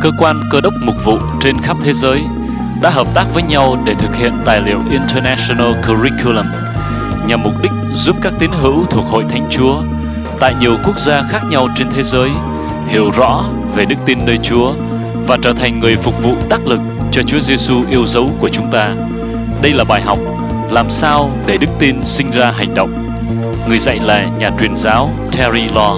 cơ quan cơ đốc mục vụ trên khắp thế giới đã hợp tác với nhau để thực hiện tài liệu International Curriculum nhằm mục đích giúp các tín hữu thuộc Hội Thánh Chúa tại nhiều quốc gia khác nhau trên thế giới hiểu rõ về đức tin nơi Chúa và trở thành người phục vụ đắc lực cho Chúa Giêsu yêu dấu của chúng ta. Đây là bài học làm sao để đức tin sinh ra hành động. Người dạy là nhà truyền giáo Terry Law.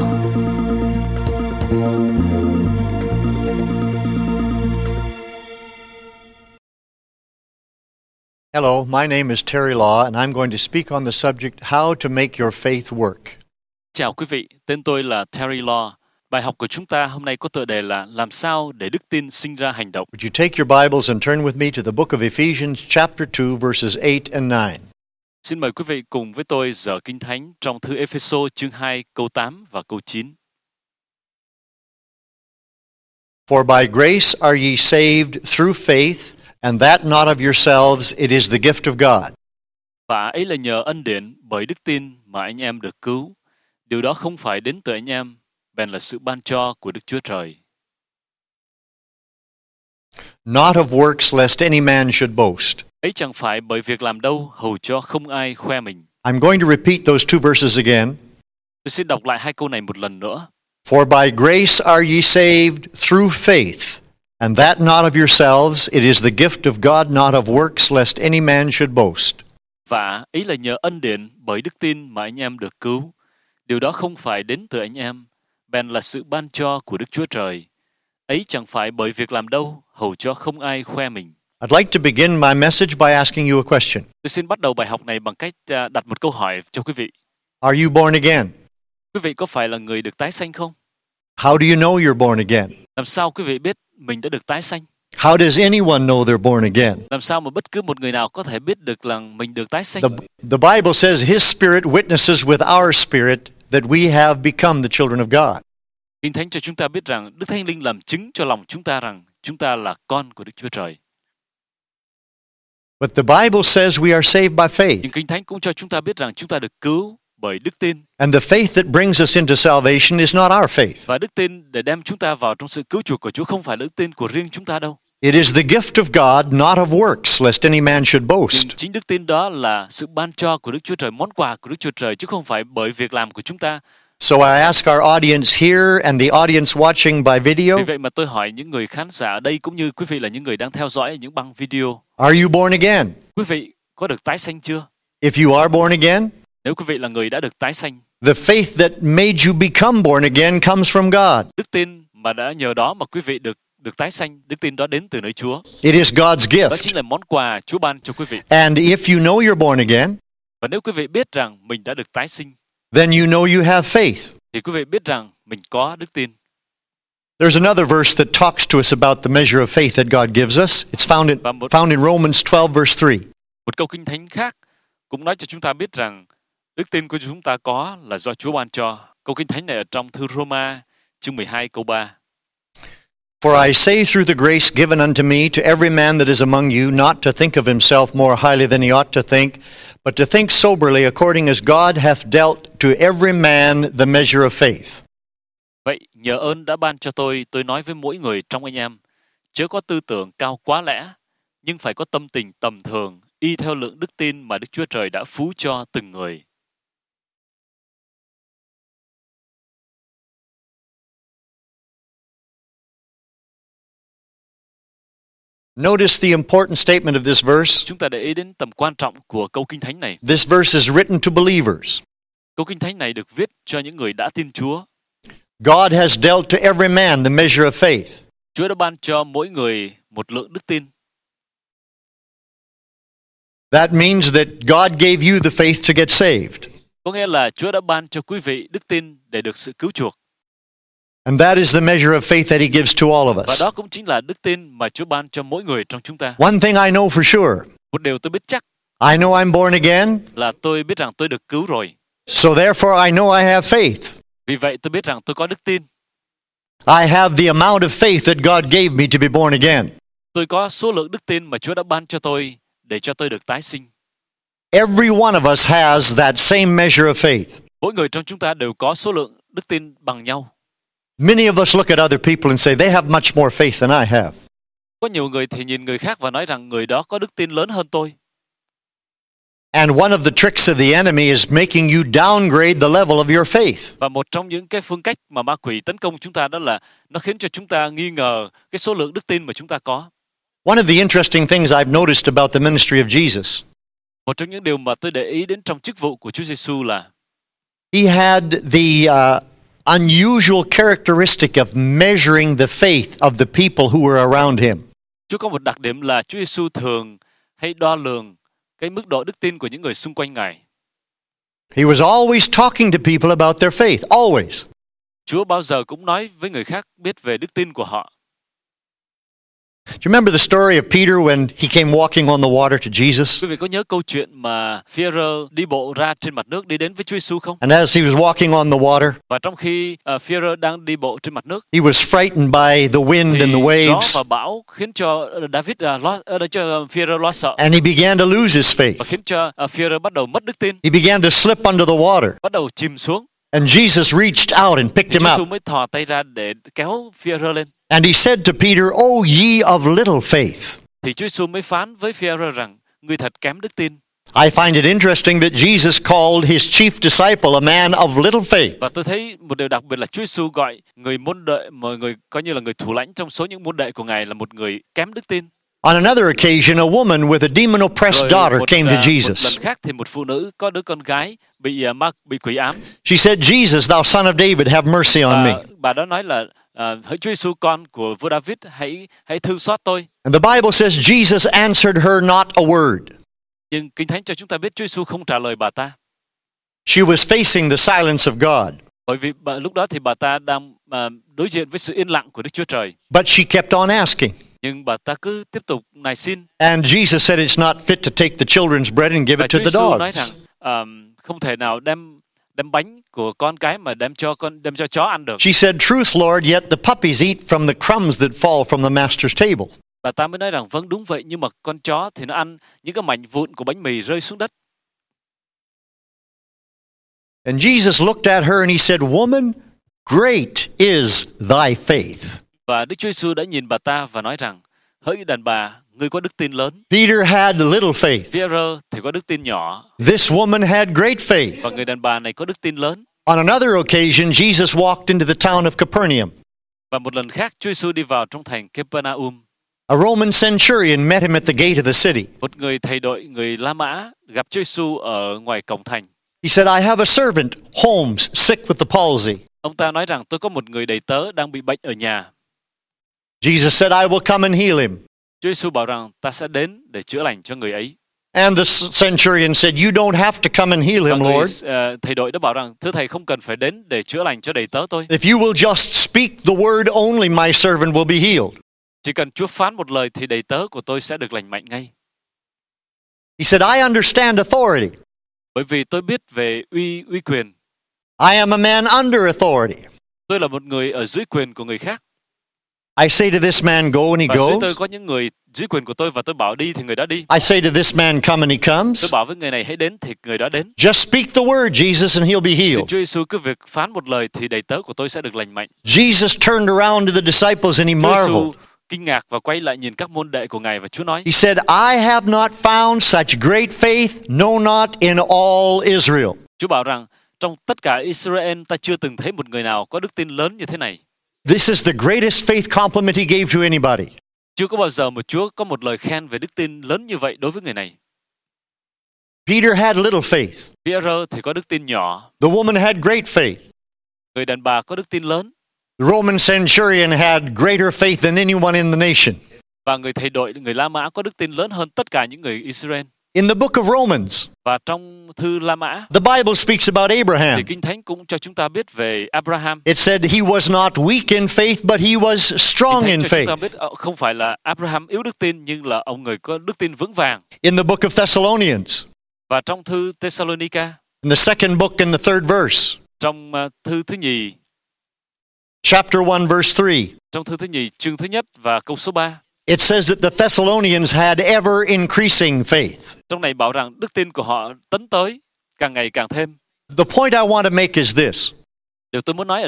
Hello, my name is Terry Law, and I'm going to speak on the subject How to Make Your Faith Work. Chào quý vị, tên tôi là Terry Law. Bài học của chúng ta hôm nay có tựa đề là làm sao để đức tin sinh ra hành động. Would you take your Bibles and turn with me to the book of Ephesians, chapter 2, verses 8 and 9. Xin mời quý vị cùng với tôi dở Kinh Thánh trong thư Ê-phê-sô chương 2 câu 8 và câu 9. For by grace are ye saved through faith, and that not of yourselves, it is the gift of God. Và ấy là nhờ ân điển bởi đức tin mà anh em được cứu. Điều đó không phải đến từ anh em, bèn là sự ban cho của Đức Chúa Trời. Not of works lest any man should boast. Ấy chẳng phải bởi việc làm đâu hầu cho không ai khoe mình. I'm going to repeat those two verses again. Tôi xin đọc lại hai câu này một lần nữa. For by grace are ye saved through faith, and that not of yourselves, it is the gift of God, not of works, lest any man should boast. Và ấy là nhờ ân điển bởi đức tin mà anh em được cứu. Điều đó không phải đến từ anh em, bèn là sự ban cho của Đức Chúa Trời. Ấy chẳng phải bởi việc làm đâu hầu cho không ai khoe mình. I'd like to begin my message by asking you a question. Tôi xin bắt đầu bài học này bằng cách đặt một câu hỏi cho quý vị. Are you born again? Quý vị có phải là người được tái sanh không? How do you know you're born again? Làm sao quý vị biết mình đã được tái sanh? How does anyone know they're born again? Làm sao mà bất cứ một người nào có thể biết được là mình được tái sanh? The Bible says His Spirit witnesses with our spirit that we have become the children of God. Kinh Thánh cho chúng ta biết rằng Đức Thánh Linh làm chứng cho lòng chúng ta rằng chúng ta là con của Đức Chúa Trời. But the Bible says we are saved by faith. Nhưng Kinh Thánh cũng cho chúng ta biết rằng chúng ta được cứu bởi đức tin. And the faith that brings us into salvation is not our faith. Và đức tin để đem chúng ta vào trong sự cứu chuộc của Chúa không phải là đức tin của riêng chúng ta đâu. It is the gift of God, not of works, lest any man should boast. Nhưng chính đức tin đó là sự ban cho của Đức Chúa Trời, món quà của Đức Chúa Trời, chứ không phải bởi việc làm của chúng ta. So I ask our audience here and the audience watching by video. Vì vậy mà tôi hỏi những người khán giả ở đây cũng như quý vị là những người đang theo dõi những băng video. Are you born again? Quý vị có được tái sanh chưa? If you are born again, nếu quý vị là người đã được tái sanh, the faith that made you become born again comes from God. Đức tin mà đã nhờ đó mà quý vị được tái sanh, đức tin đó đến từ nơi Chúa. It is God's gift. Đó chính là món quà Chúa ban cho quý vị. And if you know you're born again, và nếu quý vị biết rằng mình đã được tái sinh, then you know you have faith. Thì quý vị biết rằng mình có đức tin. There's another verse that talks to us about the measure of faith that God gives us. It's found in Romans 12 verse 3. Một câu Kinh Thánh khác cũng nói cho chúng ta biết rằng đức tin của chúng ta có là do Chúa ban cho. Câu Kinh Thánh này ở trong thư Roma chương 12 câu 3. For I say through the grace given unto me to every man that is among you not to think of himself more highly than he ought to think, but to think soberly according as God hath dealt to every man the measure of faith. Vậy nhờ ơn đã ban cho tôi nói với mỗi người trong anh em, chớ có tư tưởng cao quá lẽ, nhưng phải có tâm tình tầm thường, y theo lượng đức tin mà Đức Chúa Trời đã phú cho từng người. Notice the important statement of this verse. Chúng ta để ý đến tầm quan trọng của câu Kinh Thánh này. This verse is written to believers. Câu Kinh Thánh này được viết cho những người đã tin Chúa. God has dealt to every man the measure of faith. Chúa đã ban cho mỗi người một lượng đức tin. That means that God gave you the faith to get saved. Có nghĩa là Chúa đã ban cho quý vị đức tin để được sự cứu chuộc. And that is the measure of faith that He gives to all of us. Và đó cũng chính là đức tin mà Chúa ban cho mỗi người trong chúng ta. One thing I know for sure. Một điều tôi biết chắc. I know I'm born again. Là tôi biết rằng tôi được cứu rồi. So therefore I know I have faith. Vì vậy tôi biết rằng tôi có đức tin. I have the amount of faith that God gave me to be born again. Tôi có số lượng đức tin mà Chúa đã ban cho tôi để cho tôi được tái sinh. Every one of us has that same measure of faith. Mỗi người trong chúng ta đều có số lượng đức tin bằng nhau. Many of us look at other people and say, they have much more faith than I have. Có nhiều người thì nhìn người khác và nói rằng người đó có đức tin lớn hơn tôi. And one of the tricks of the enemy is making you downgrade the level of your faith. Và một trong những cái phương cách mà ma quỷ tấn công chúng ta đó là nó khiến cho chúng ta nghi ngờ cái số lượng đức tin mà chúng ta có. One of the interesting things I've noticed about the ministry of Jesus, Một trong những điều mà tôi để ý đến trong chức vụ của Chúa Giêsu là he had the unusual characteristic of measuring the faith of the people who were around him. Chúa có một đặc điểm là Chúa Giêsu thường hay đo lường cái mức độ đức tin của những người xung quanh Ngài. He was always talking to people about their faith, always. Chúa bao giờ cũng nói với người khác biết về đức tin của họ. Do you remember the story of Peter when he came walking on the water to Jesus? Quý vị có nhớ câu chuyện mà Phi-e-rơ đi bộ ra trên mặt nước đi đến với Chúa Giêsu không? And as he was walking on the water, Và trong khi Phi-e-rơ đang đi bộ trên mặt nước, he was frightened by the wind thì and the gió waves, và bão khiến cho cho Phi-e-rơ lo sợ and he began to lose his và faith. khiến cho Phi-e-rơ bắt đầu mất đức tin, He began to slip under the water. bắt đầu chìm xuống. And Jesus reached out and picked Thì him Chúa up. Giêsu mới thò tay ra để kéo Phi-e-rơ lên. And he said to Peter, "Oh, ye of little faith." Thì Chúa Giêsu mới phán với Phi-e-rơ rằng ngươi thật kém đức tin. I find it interesting that Jesus called his chief disciple a man of little faith. Và tôi thấy một điều đặc biệt là Chúa Giêsu gọi người môn đệ, mọi người coi như là người thủ lãnh trong số những môn đệ của Ngài là một người kém đức tin. On another occasion, a woman with a demon-oppressed daughter came to một Jesus. lần khác thì một phụ nữ có đứa con gái bị quỷ ám. She said, "Jesus, thou son of David, have mercy on me." Bà đó nói là hỡi Chúa Giêsu con của vua David, hãy thương xót tôi. And the Bible says Jesus answered her not a word. Nhưng Kinh Thánh cho chúng ta biết Chúa Giêsu không trả lời bà ta. She was facing the silence of God, Bởi vì lúc đó thì bà ta đang đối diện với sự yên lặng của Đức Chúa Trời. but she kept on asking. Nhưng bà ta cứ tiếp tục nài xin. And Jesus said it's not fit to take the children's bread and give Và it to Chúa the Giêsu nói dogs. rằng không thể nào đem bánh của con cái mà đem cho chó ăn được. She said, "Truth, Lord, yet the puppies eat from the crumbs that fall from the master's table." Bà ta mới nói rằng vâng đúng vậy, nhưng mà con chó thì nó ăn những cái mảnh vụn của bánh mì rơi xuống đất. And Jesus looked at her and he said, "Woman, great is thy faith." Và Đức Chúa Giêsu đã nhìn bà ta và nói rằng hỡi đàn bà, ngươi có đức tin lớn. Peter had little faith. Phi-e-rơ thì có đức tin nhỏ, This woman had great faith. và người đàn bà này có đức tin lớn. On another occasion, Jesus walked into the town of Capernaum. Và một lần khác, Chúa Giêsu đi vào trong thành Capernaum. A Roman centurion met him at the gate of the city. Một người thầy đội người La Mã gặp Chúa Giêsu ở ngoài cổng thành. He said, "I have a servant, Holmes, sick with the palsy." Ông ta nói rằng tôi có một người đầy tớ đang bị bệnh ở nhà. Jesus said, "I will come and heal him." Chúa Giêsu bảo rằng ta sẽ đến để chữa lành cho người ấy. And the centurion said, "You don't have to come and heal Và him, Lord. thầy đội đã bảo rằng thưa thầy không cần phải đến để chữa lành cho đầy tớ tôi. If you will just speak the word only, my servant will be healed." Chỉ cần Chúa phán một lời thì đầy tớ của tôi sẽ được lành mạnh ngay. He said, "I understand authority. Bởi vì tôi biết về uy quyền. I am a man under authority. Tôi là một người ở dưới quyền của người khác. I say to this man, go, and he Và dưới tôi goes. có những người dưới quyền của tôi và tôi bảo đi thì người đó đi. I say to this man, come, and he Tôi comes. bảo với người này hãy đến thì người đó đến. Just speak the word, Jesus, and he'll be Xin healed." Chúa Giêsu cứ việc phán một lời thì đầy tớ của tôi sẽ được lành mạnh. Jesus turned around to the disciples and he Chúa Giêsu marveled. kinh ngạc và quay lại nhìn các môn đệ của Ngài và Chúa nói: He said, "I have not found such great faith, no, not in all Israel." Chúa bảo rằng trong tất cả Israel ta chưa từng thấy một người nào có đức tin lớn như thế này. This is the greatest faith compliment he gave to anybody. Chưa có bao giờ một Chúa có một lời khen về đức tin lớn như vậy đối với người này. Peter had little faith. Phi-e-rơ thì có đức tin nhỏ. The woman had great faith. Người đàn bà có đức tin lớn. The Roman centurion had greater faith than anyone in the nation. Và người thầy đội, người La Mã có đức tin lớn hơn tất cả những người Israel. In the book of Romans, Và trong thư La Mã the Bible speaks about thì Abraham. Kinh Thánh cũng cho chúng ta biết về Abraham. It said he was not weak in faith, but he was Kinh strong Thánh in cho chúng ta faith. biết không phải là Abraham yếu đức tin, nhưng là ông người có đức tin vững vàng. In the book of Thessalonians, Và trong thư Thessalonica, in the second book and the third verse, trong thư thứ nhì, chapter 1, verse 3, trong thư thứ nhì chương thứ nhất và câu số 3, it says that the Thessalonians had ever increasing faith. trong này bảo rằng đức tin của họ tấn tới càng ngày càng thêm. The point I want to make is this. Điều tôi muốn nói ở đây,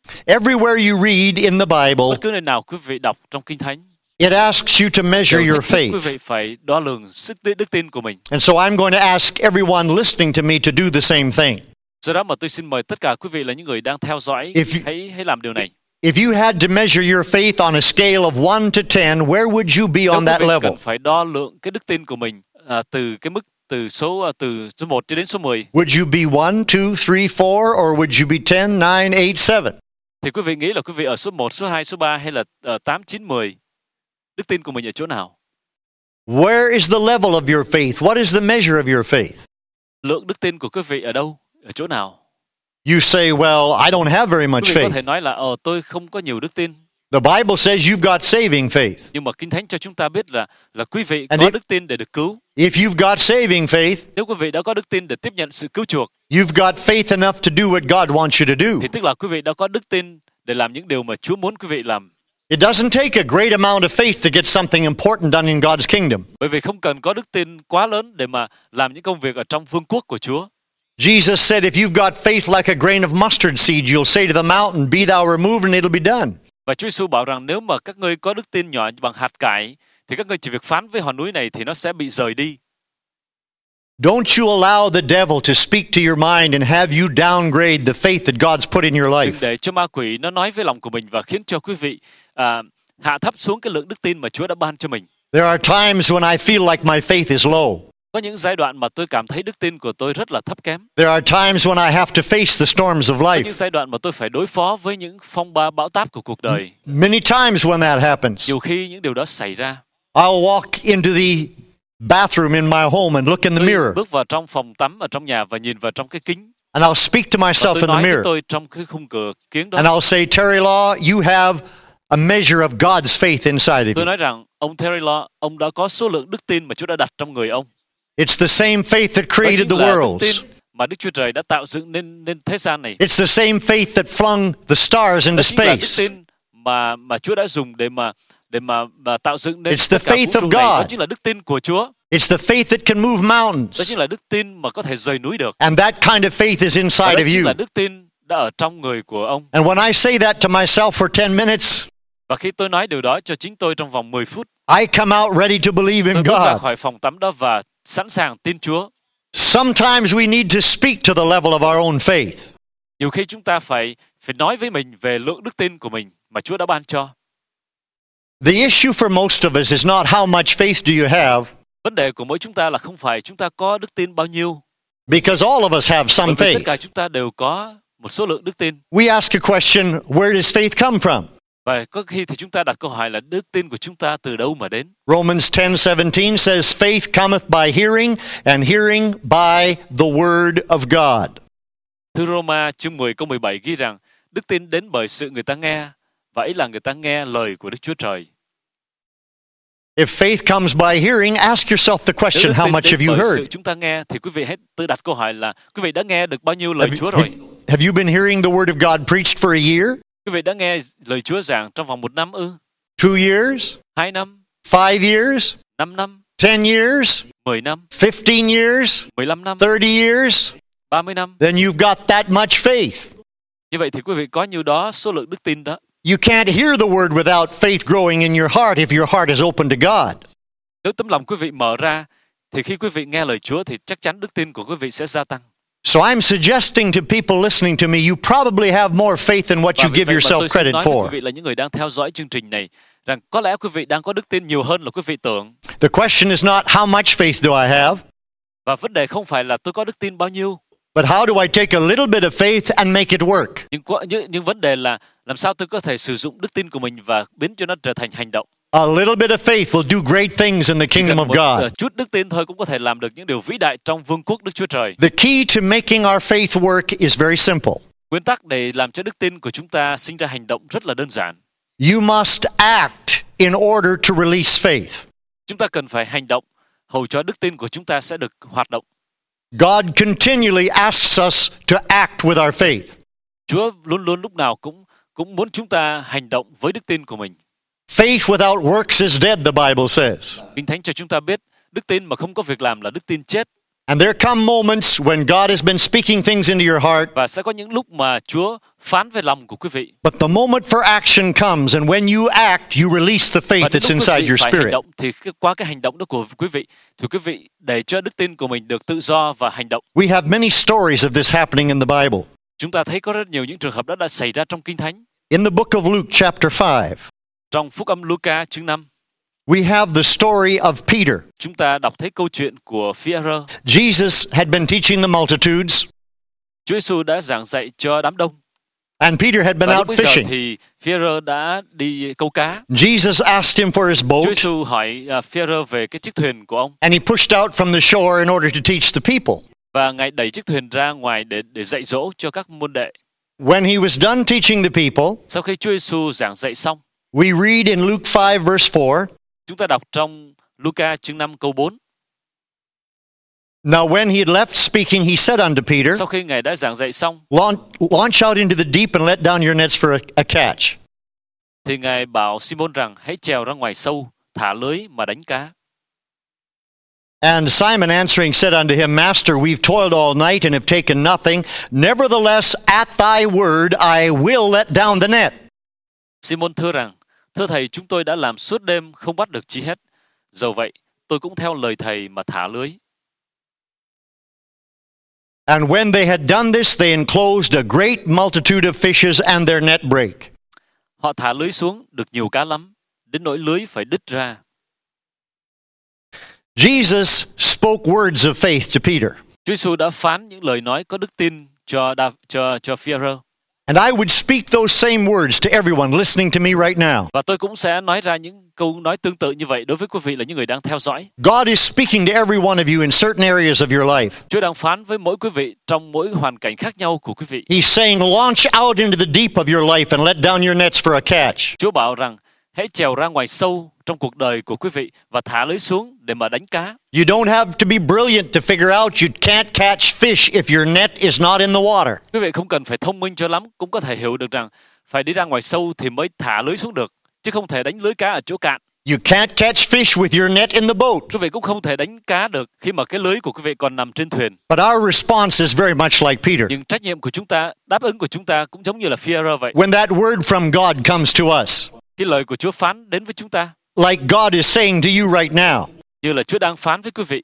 Everywhere you read in the Bible, Bất cứ nơi nào quý vị đọc trong Kinh Thánh, it asks you to measure đều your thách thức quý faith. vị phải đo lường đức tin của mình. And so I'm going to ask everyone listening to me to do the same thing. Do đó mà tôi xin mời tất cả quý vị là những người đang theo dõi, hãy làm điều này. If you had to measure your faith on a scale of 1 to 10, where would you be on that Nếu quý vị level? cần phải đo lượng cái đức tin của mình từ cái mức từ số 1 cho đến số 10. Would you be 1, 2, 3, 4, or would you be 10, 9, 8, 7? Thì quý vị nghĩ là quý vị ở số 1, số 2, số 3 hay là 8, 9, 10? Đức tin của mình ở chỗ nào? Where is the level of your faith? What is the measure of your faith? Lượng đức tin của quý vị ở đâu? Ở chỗ nào? You say, well, I don't have very much Quý vị có faith. thể nói là tôi không có nhiều đức tin. The Bible says you've got saving faith. Nhưng mà Kinh Thánh cho chúng ta biết là quý vị And có if- đức tin để được cứu. If you've got saving faith, Nếu quý vị đã có đức tin để tiếp nhận sự cứu chuộc, you've got faith enough to do what God wants you to do. thì tức là quý vị đã có đức tin để làm những điều mà Chúa muốn quý vị làm. It doesn't take a great amount of faith to get something important done in God's kingdom. Bởi vì không cần có đức tin quá lớn để mà làm những công việc ở trong vương quốc của Chúa. Jesus said, if you've got faith like a grain of mustard seed, you'll say to the mountain, be thou removed, and it'll be done. Và Chúa Giêsu bảo rằng nếu mà các ngươi có đức tin nhỏ bằng hạt cải, thì các ngươi chỉ việc phán với hòn núi này thì nó sẽ bị rời đi. Don't you allow the devil to speak to your mind and have you downgrade the faith that God's put in your Đừng life. để cho ma quỷ nó nói với lòng của mình và khiến cho quý vị hạ thấp xuống cái lượng đức tin mà Chúa đã ban cho mình. There are times when I feel like my faith is low. Có những giai đoạn mà tôi cảm thấy đức tin của tôi rất là thấp kém. There are times when I have to face the storms of Có life. những giai đoạn mà tôi phải đối phó với những phong ba bão táp của cuộc đời. Many times when that happens, Nhiều khi những điều đó xảy ra, I'll walk into the bathroom in my home and look in the tôi mirror, bước vào trong phòng tắm ở trong nhà và nhìn vào trong cái kính. and I'll speak to Và myself tôi in the nói với mirror, tôi trong cái khung cửa kiếng đó. and I'll say, Terry Law, you have a measure of God's faith inside of Tôi you. nói rằng ông Terry Law, ông đã có số lượng đức tin mà Chúa đã đặt trong người ông. It's the same faith that Đó created chính the là đức worlds. tin mà Đức Chúa Trời đã tạo dựng nên thế gian này. It's the same faith that flung the stars into Đó chính là đức space. tin mà Chúa đã dùng để mà tạo dựng nên It's the tất cả faith vũ of trụ này. Đó God. chính là đức tin của Chúa. It's the faith that can move Đó mountains. chính là đức tin mà có thể rời núi được. And that kind of faith is Và inside đó of chính là you. đức tin đã ở trong người của ông. And when I say that to myself for 10 minutes, Và khi tôi nói điều đó cho chính tôi trong vòng 10 phút, I come out ready to believe tôi in bước ra God. khỏi phòng tắm đó và sẵn sàng tin Chúa. Sometimes we need to speak to the level of our own faith. Nhiều khi chúng ta phải nói với mình về lượng đức tin của mình mà Chúa đã ban cho. The issue for most of us is not how much faith do you have, Vấn đề của mỗi chúng ta là không phải chúng ta có đức tin bao nhiêu, because all of us have some bởi vì tất faith. cả chúng ta đều có một số lượng đức tin. We ask a question, where does faith come from? Và có khi thì chúng ta đặt câu hỏi là đức tin của chúng ta từ đâu mà đến. Romans 10:17 says, faith cometh by hearing, and hearing by the word of God. Thư Roma chương 10 câu 17 ghi rằng đức tin đến bởi sự người ta nghe, và ấy là người ta nghe lời của Đức Chúa Trời. If faith comes by hearing, ask yourself the Nếu question, đức how tin much đến have you bởi heard? sự chúng ta nghe thì quý vị hãy tự đặt câu hỏi là quý vị đã nghe được bao nhiêu lời Chúa rồi? Have you been hearing the word of God preached for a year, Quý vị đã nghe lời Chúa giảng trong vòng 1 năm ư? 2 years, 2 năm, 5 years, 5 năm, 10 years, 10 năm, 15 years, 15 năm, 30 years? 30 năm? Then you've got that much faith. Như vậy thì quý vị có nhiêu đó số lượng đức tin đó. You can't hear the word without faith growing in your heart if your heart is open to God. Nếu tấm lòng quý vị mở ra thì khi quý vị nghe lời Chúa thì chắc chắn đức tin của quý vị sẽ gia tăng. So I'm suggesting to people listening to me, you probably have more faith than what Và you vì give vậy mà yourself tôi xin credit nói với quý for. vị là những người đang theo dõi chương trình này rằng có lẽ quý vị đang có đức tin nhiều hơn là quý vị tưởng. The question is not how much faith do I have, Và vấn đề không phải là tôi có đức tin bao nhiêu, but how do I take a little bit of faith and make it work? nhưng vấn đề là làm sao tôi có thể sử dụng đức tin của mình và biến cho nó trở thành hành động. A little bit of faith will do great things in the Chỉ kingdom cần of một God. chút đức tin thôi cũng có thể làm được những điều vĩ đại trong vương quốc Đức Chúa Trời. The key to making our faith work is very simple. Nguyên tắc để làm cho đức tin của chúng ta sinh ra hành động rất là đơn giản. You must act in order to release faith. Chúng ta cần phải hành động hầu cho đức tin của chúng ta sẽ được hoạt động. God continually asks us to act with our faith. Chúa luôn luôn lúc nào cũng muốn chúng ta hành động với đức tin của mình. Faith without works is dead, the Bible says. Kinh Thánh cho chúng ta biết đức tin mà không có việc làm là đức tin chết. And there come moments when God has been speaking things into your heart, Và sẽ có những lúc mà Chúa phán về lòng của quý vị. but the moment for action comes, and when you act, you release the faith Và đến that's lúc quý inside vị your phải hành spirit. động thì qua cái hành động đó của quý vị thì quý vị để cho đức tin của mình được tự do và hành động. We have many stories of this happening in the Bible. Chúng ta thấy có rất nhiều những trường hợp đó đã xảy ra trong Kinh Thánh. In the book of Luke, chapter 5, Trong Phúc âm Luca chương 5, we have the story of Peter. chúng ta đọc thấy câu chuyện của Phi-e-rơ. Jesus had been teaching the multitudes, Chúa Giêsu đã giảng dạy cho đám đông. and Peter had been Và out lúc bây giờ fishing. thì Phi-e-rơ đã đi câu cá. Jesus asked him for his Chúa boat, Giêsu hỏi Phi-e-rơ về cái chiếc thuyền của ông, and he pushed out from the shore in order to teach the people. và Ngài đẩy chiếc thuyền ra ngoài để dạy dỗ cho các môn đệ. When he was done teaching the people, Sau khi Chúa Giêsu giảng dạy xong, we read in Luke 5, verse 4, chúng ta đọc trong Luca chương 5 câu 4. now when he had left speaking, he said unto Peter, Sau khi Ngài đã giảng dạy xong, launch out into the deep and let down your nets for a catch. thì Ngài bảo Simon rằng hãy trèo ra ngoài sâu, thả lưới mà đánh cá. And Simon answering said unto him, Master, we've toiled all night and have taken nothing. Nevertheless, at thy word, I will let down the net. Simon thưa rằng, thưa thầy, chúng tôi đã làm suốt đêm không bắt được chi hết. Dầu vậy, tôi cũng theo lời thầy mà thả lưới. And when they had done this, they enclosed a great multitude of fishes, and their net brake. Họ thả lưới xuống, được nhiều cá lắm, đến nỗi lưới phải đứt ra. Jesus spoke words of faith to Peter. Chúa Giêsu đã phán những lời nói có đức tin cho Phi-e-rơ. And I would speak those same words to everyone listening to me right now. Và tôi cũng sẽ nói ra những câu nói tương tự như vậy đối với quý vị là những người đang theo dõi. God is speaking to every one of you in certain areas of your life. Chúa đang phán với mỗi quý vị trong mỗi hoàn cảnh khác nhau của quý vị. He's saying, launch out into the deep of your life and let down your nets for a catch. Chúa bảo rằng hãy trèo ra ngoài sâu trong cuộc đời của quý vị và thả lưới xuống để mà đánh cá. You don't have to be brilliant to figure out you can't catch fish if your net is not in the water. Quý vị không cần phải thông minh cho lắm cũng có thể hiểu được rằng phải đi ra ngoài sâu thì mới thả lưới xuống được, chứ không thể đánh lưới cá ở chỗ cạn. You can't catch fish with your net in the boat. Quý vị cũng không thể đánh cá được khi mà cái lưới của quý vị còn nằm trên thuyền. But our response is very much like Peter. Nhưng trách nhiệm của chúng ta, đáp ứng của chúng ta cũng giống như là Phi-e-rơ vậy. When that word from God comes to us, Cái lời của Chúa phán đến với chúng ta, like God is saying to you right now, như là Chúa đang phán với quý vị.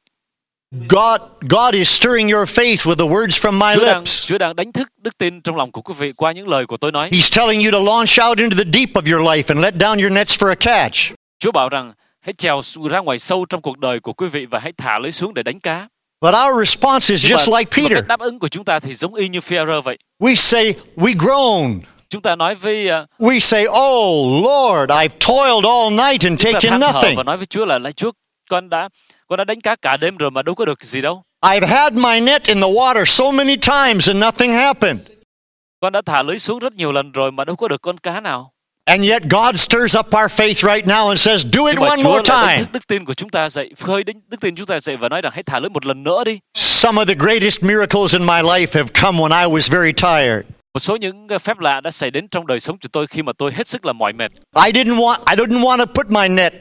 God is stirring your faith with the words from my lips. Chúa đang đánh thức đức tin trong lòng của quý vị qua những lời của tôi nói. He's telling you to launch out into the deep of your life and let down your nets for a catch. Chúa bảo rằng hãy trèo ra ngoài sâu trong cuộc đời của quý vị và hãy thả lưới xuống để đánh cá. But our response is just like Nhưng mà Peter. cách đáp ứng của chúng ta thì giống y như Phi-e-rơ vậy. We say, we groan. Chúng ta nói với We say, oh Lord, I've toiled all night and chúng ta taken than thở nothing. và nói với Chúa là Chúa, con đã đánh cá cả đêm rồi mà đâu có được gì đâu. I've had my net in the water so many times and nothing happened. Con đã thả lưới xuống rất nhiều lần rồi mà đâu có được con cá nào. And yet God stirs up our faith right now and says, do it Nhưng mà one Chúa more lại đánh time. thức đức tin của chúng ta dậy, khơi đức tin chúng ta dậy và nói rằng hãy thả lưới một lần nữa đi. Some of the greatest miracles in my life have come when I was very tired. Một số những phép lạ đã xảy đến trong đời sống của tôi khi mà tôi hết sức là mỏi mệt. I didn't want to put my net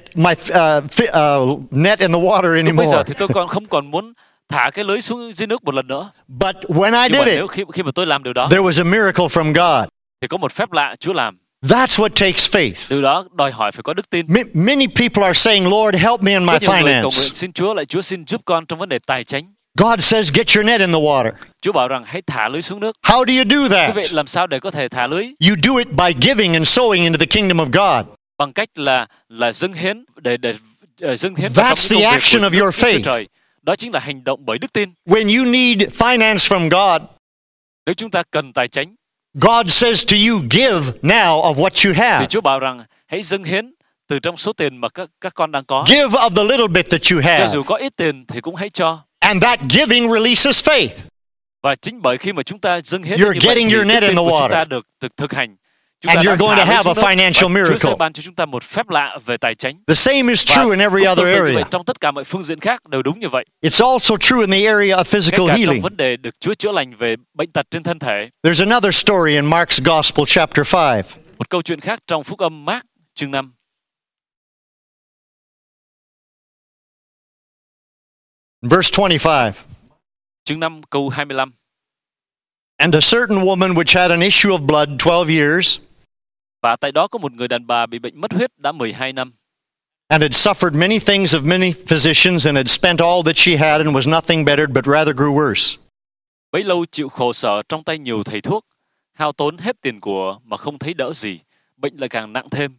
in the water Lúc bây giờ anymore. thì tôi không còn muốn thả cái lưới xuống dưới nước một lần nữa. But when I Nhưng mà did nếu it, khi mà tôi làm điều đó there was a miracle from God. thì có một phép lạ Chúa làm. That's what takes faith. Điều đó đòi hỏi phải có đức tin. Many people are saying, Lord, help me in my Có nhiều người cầu nguyện finance. xin Chúa lại Chúa xin giúp con trong vấn đề tài chính. God says, get your net in the water. Chúa bảo rằng hãy thả lưới xuống nước. How do you do Quý vị that? làm sao để có thể thả lưới? You do it by giving and sowing into the kingdom of God. Bằng cách là dâng hiến để dâng hiến That's vào trong the công việc action của of your Đức Chúa faith. Trời. Đó chính là hành động bởi đức tin. When you need finance from God, Nếu chúng ta cần tài chính God says to you, give now of what you thì have. Chúa bảo rằng hãy dâng hiến từ trong số tiền mà các con đang có. Give of the little bit that you Cho have. dù có ít tiền thì cũng hãy cho. And that giving releases faith. Và chính bởi khi mà chúng ta dâng hiến You're như vậy getting thì your net đức in tin the của water. chúng ta được thực hành. Chúng And ta you're đang going thả to lưới have a xuống nước financial và Chúa miracle. sẽ ban cho chúng ta một phép lạ về tài chính. The same is Và true in every cũng other tương tự như vậy, area. trong tất cả mọi phương diện khác đều đúng như vậy. It's also true in the area of Ngay physical cả trong healing. vấn đề được Chúa chữa lành về bệnh tật trên thân thể. There's another story in Mark's Gospel, chapter 5. Một câu chuyện khác trong Phúc âm Mác chương 5. Verse 25. Chương 5 câu 25. And a certain woman which had an issue of blood 12 years, Và tại đó có một người đàn bà bị bệnh mất huyết đã 12 năm. and had suffered many things of many physicians, and had spent all that she had, and was nothing bettered, but rather grew worse. Bấy lâu chịu khổ sở trong tay nhiều thầy thuốc, hao tốn hết tiền của mà không thấy đỡ gì, bệnh lại càng nặng thêm.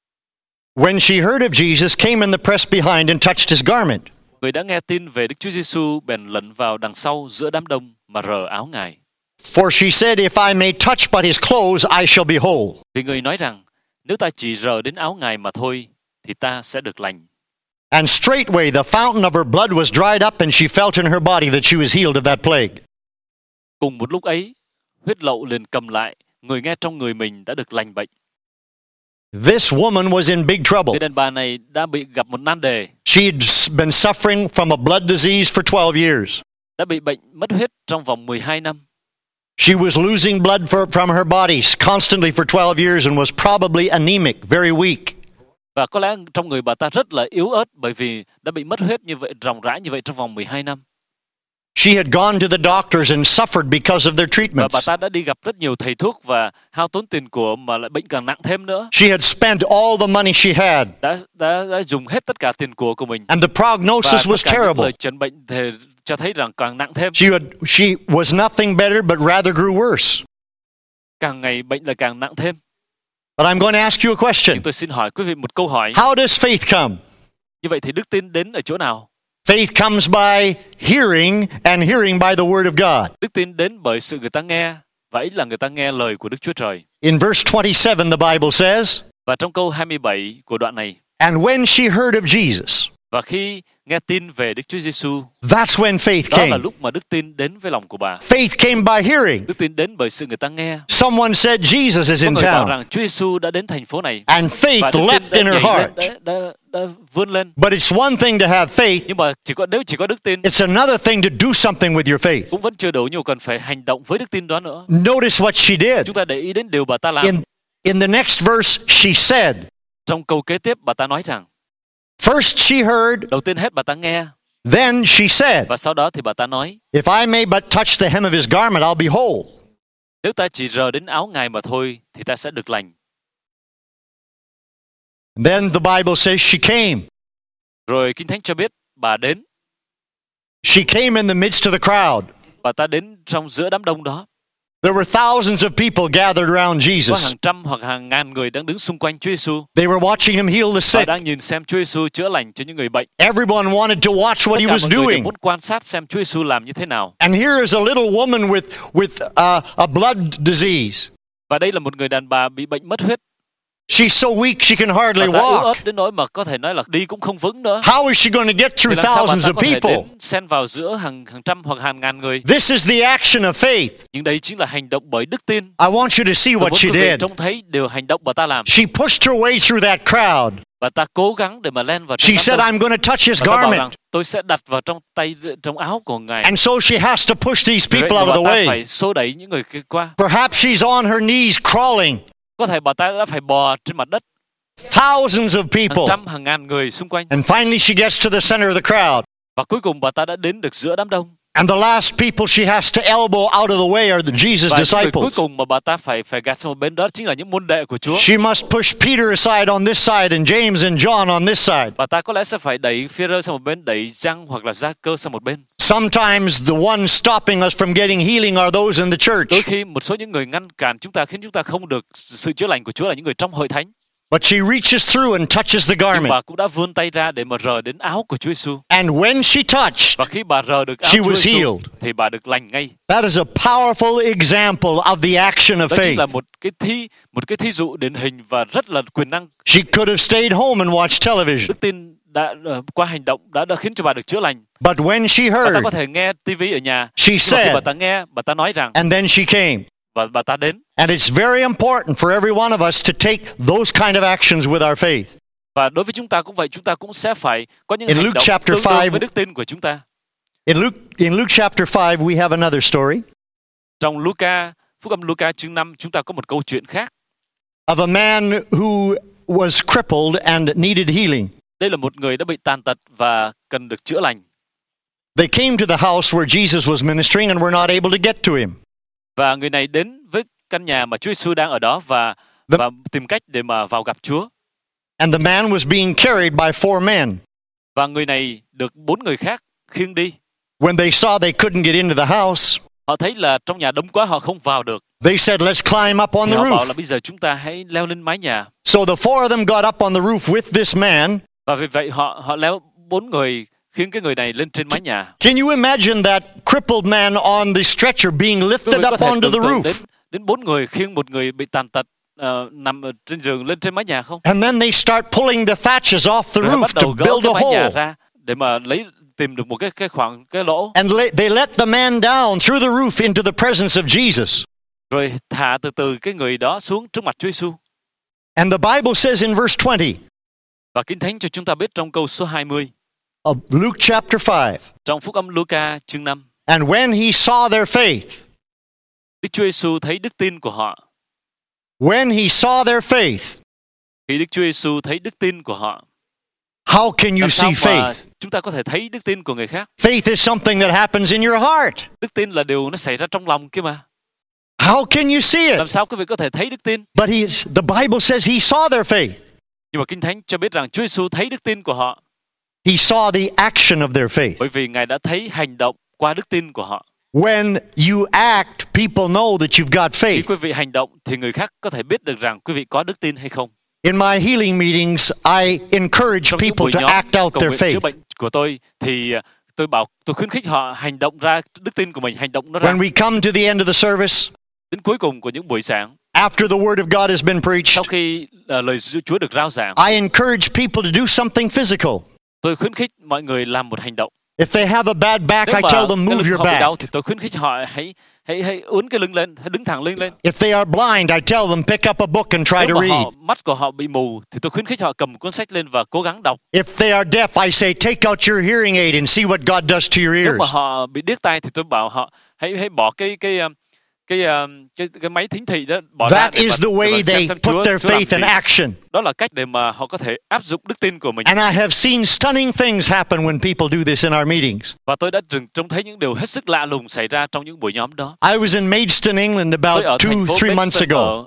When she heard of Jesus, came in the press behind and touched his garment. Người đã nghe tin về Đức Chúa Giêsu bèn lẩn vào đằng sau giữa đám đông mà rờ áo Ngài. For she said, If I may touch but his clothes, I shall be whole. Vì người nói rằng, nếu ta chỉ rờ đến áo Ngài mà thôi, thì ta sẽ được lành. And straightway the fountain of her blood was dried up, and she felt in her body that she was healed of that plague. Cùng một lúc ấy, huyết lậu liền cầm lại, người nghe trong người mình đã được lành bệnh. This woman was in big trouble. Người đàn bà này đã bị gặp một nan đề, She had been suffering from a blood disease for 12 years. đã bị bệnh mất huyết trong vòng 12 năm. She was losing blood from her body constantly for 12 years and was probably anemic, very weak. Và có lẽ trong người bà ta rất là yếu ớt bởi vì đã bị mất huyết như vậy, ròng rã như vậy trong vòng 12 năm. She had gone to the doctors and suffered because of their Và bà treatments. ta đã đi gặp rất nhiều thầy thuốc và hao tốn tiền của mà lại bệnh càng nặng thêm nữa. She had spent all the money she had, Đã dùng hết tất cả tiền của mình. and the Và prognosis tất was cả những terrible. lời chẩn bệnh thì cho thấy rằng càng nặng thêm. She was nothing better, but rather grew worse. Càng ngày bệnh lại càng nặng thêm. But I'm going to ask you a question. Nhưng tôi xin hỏi quý vị một câu hỏi. How does faith come? Như vậy thì đức tin đến ở chỗ nào? Faith comes by hearing, and hearing by the Word of God. Đức tin đến bởi sự người ta nghe, và ấy là người ta nghe lời của Đức Chúa Trời. In verse 27, the Bible says, Và trong câu 27 của đoạn này, And when she heard of Jesus, và khi nghe tin về Đức Chúa Giêsu, that's when faith đó là came. lúc mà đức tin đến với lòng của bà. Faith came by hearing. Đức tin đến bởi sự người ta nghe. Someone said Jesus is Có in người bảo town, rằng Chúa Giêsu đã đến thành phố này. and Và faith đức tin leapt đã in her nhảy heart. lên, đã vươn lên. But it's one thing to have faith, Nhưng mà nếu chỉ có đức tin, it's another thing to do something with your faith. cũng vẫn chưa đủ, nhiều cần phải hành động với đức tin đó nữa. Notice what she did. Chúng ta để ý đến điều bà ta làm. In the next verse, she said, Trong câu kế tiếp, bà ta nói rằng, First she heard, đầu tiên hết bà ta nghe, then she said, và sau đó thì bà ta nói, If I may but touch the hem of his garment, I'll be whole. nếu ta chỉ rờ đến áo Ngài mà thôi, thì ta sẽ được lành. Then the Bible says she came. Rồi Kinh Thánh cho biết, bà đến, She came in the midst of the crowd. bà ta đến trong giữa đám đông đó. There were thousands of people gathered around Có Jesus. hàng trăm hoặc hàng ngàn người đang đứng xung quanh Chúa Giêsu They were watching him heal the và sick. đang nhìn xem Chúa Giêsu chữa lành cho những người bệnh. Everyone wanted to watch what Tất he cả was mọi người đều doing. muốn quan sát xem Chúa Giêsu làm như thế nào. And here is a little woman with a blood disease. Và đây là một người đàn bà bị bệnh mất huyết. She's so weak she can hardly Bà ta yếu walk. ớt đến nỗi mà có thể nói là đi cũng không vững nữa. How is she going to get Thì through làm sao bà thousands ta of có thể people? đến xen vào giữa hàng trăm hoặc hàng ngàn người? This is the action of faith. Nhưng đây chính là hành động bởi đức tin. I want you to see Tôi what muốn she quý vị did. trông thấy điều hành động bà ta làm. She pushed her way through that crowd. Bà ta cố gắng để mà len vào She trong said, đám đông. I'm going to touch his Bà ta bảo rằng garment. tôi sẽ đặt vào trong áo của Ngài. And so she has to push these Vì vậy people mà out of bà the ta way. phải xô đẩy những người kia qua. Perhaps she's on her knees crawling. Có thể bà ta đã phải bò trên mặt đất. Thousands of Hàng people. trăm hàng ngàn người xung quanh. And finally she gets to the center of the crowd. Và cuối cùng bà ta đã đến được giữa đám đông. And the last people she has to elbow out of the way are Jesus' Và những người cuối disciples. cùng mà bà ta phải gạt sang một bên đó chính là những môn đệ của Chúa. She must push Peter aside on this side and James and John on this side. Bà ta có lẽ sẽ phải đẩy Phêrô sang một bên, đẩy Giăng hoặc là Gia-cơ sang một bên. Sometimes the ones stopping us from getting healing are those in the Đôi church. khi một số những người ngăn cản chúng ta, khiến chúng ta không được sự chữa lành của Chúa là những người trong hội thánh. But she reaches through and touches the Nhưng garment. bà cũng đã vươn tay ra để mà rờ đến áo của Chúa Giêsu. And when she touched, Và khi bà rờ được áo She Chúa was Giêsu healed. thì bà được lành ngay. that is a powerful example of the action of Đó chính là faith. một cái thí dụ điển hình và rất là quyền năng. She could have stayed home and watched television. Đức tin đã qua hành động đã khiến cho bà được chữa lành. But when she Bà ta heard, có thể nghe tivi ở nhà. she Nhưng mà khi bà said, ta nghe, bà ta nói rằng and then she came. và bà ta đến. And it's very important for every one of us to take those kind of actions with our faith. Và đối với chúng ta cũng vậy, chúng ta cũng sẽ phải có những In hành Luke động chapter tương đương 5, với đức tin của chúng ta. In Luke chapter 5, we have another story Trong Phúc âm Luca chương 5, chúng ta có một câu chuyện khác. of a man who was crippled and needed healing. Đây là một người đã bị tàn tật và cần được chữa lành. They came to the house where Jesus was ministering and were not able to get to him. Và người này đến với căn nhà mà Chúa Giêsu đang ở đó và tìm cách để mà vào gặp Chúa. And the man was being carried by 4 men. Và người này được 4 người khác khiêng đi. When they saw they couldn't get into the house, Họ thấy là trong nhà đông quá họ không vào được. they said, let's climb up on Thì the họ bảo là roof. bây giờ chúng ta hãy leo lên mái nhà. So the 4 of them got up on the roof with this man. Và vì vậy họ leo 4 người khiêng cái người này lên trên mái nhà. Can you imagine that crippled man on the stretcher being Quý lifted vị có up thể onto tưởng the tượng roof? đến 4 người khiêng một người bị tàn tật nằm ở trên giường lên trên mái nhà không? And then they start pulling the thatches off the Rồi họ roof bắt to đầu gỡ build cái a mái nhà hole. ra để mà tìm được một cái lỗ. And they let the man down through the roof into the presence of Jesus. Rồi thả từ từ cái người đó xuống trước mặt Chúa Giêsu. And the Bible says in verse 20 Và Kinh Thánh cho chúng ta biết trong câu số 20 of Luke chapter 5, trong Phúc âm Luca chương 5. and when he saw their faith, Đức Chúa Giêsu thấy đức tin của họ. when he saw their faith, Khi Đức Chúa Giêsu thấy đức tin của họ, how can you làm sao see mà faith? chúng ta có thể thấy đức tin của người khác? Faith is something that happens in your heart. Đức tin là điều nó xảy ra trong lòng kia mà. How can you see it? Làm sao quý vị có thể thấy đức tin? But the Bible says he saw their faith. Nhưng mà Kinh Thánh cho biết rằng Chúa Giêsu thấy đức tin của họ He saw the action of their faith. bởi vì Ngài đã thấy hành động qua đức tin của họ. When you act, people know that you've got Khi faith. quý vị hành động thì người khác có thể biết được rằng quý vị có đức tin hay không. In my healing meetings, I encourage Trong những people buổi to nhóm act out cầu their nguyện chữa faith. bệnh của tôi thì tôi khuyến khích họ hành động ra đức tin của mình, hành động nó ra. When we come to the end of the service, Đến cuối cùng của những buổi giảng, after the Word of God has been preached, sau khi lời Chúa được rao giảng, I encourage people to do something physical. tôi khuyến khích mọi người làm một hành động. If they have a bad back, Nếu I mà tell them cái move lưng your họ bị back. đau thì tôi khuyến khích họ hãy uốn cái lưng lên, hãy đứng thẳng lưng lên. If they are blind, I tell them pick up a book and try Nếu to mà read. mắt của họ bị mù thì tôi khuyến khích họ cầm cuốn sách lên và cố gắng đọc. If they are deaf, I say take out your hearing aid and see what God does to your Nếu mà ears. họ bị điếc tai thì tôi bảo họ hãy bỏ cái máy thính thị đó bỏ ra That để is the mà way they xem put their Chúa làm faith in gì. action. Đó là cách để mà họ có thể áp dụng đức tin của mình. And I have seen stunning things happen when people do this in our meetings. Và tôi đã trông thấy những điều hết sức lạ lùng xảy ra trong những buổi nhóm đó. I was in Maidstone, England Tôi ở about thành phố 2-3 months Maidstone ago.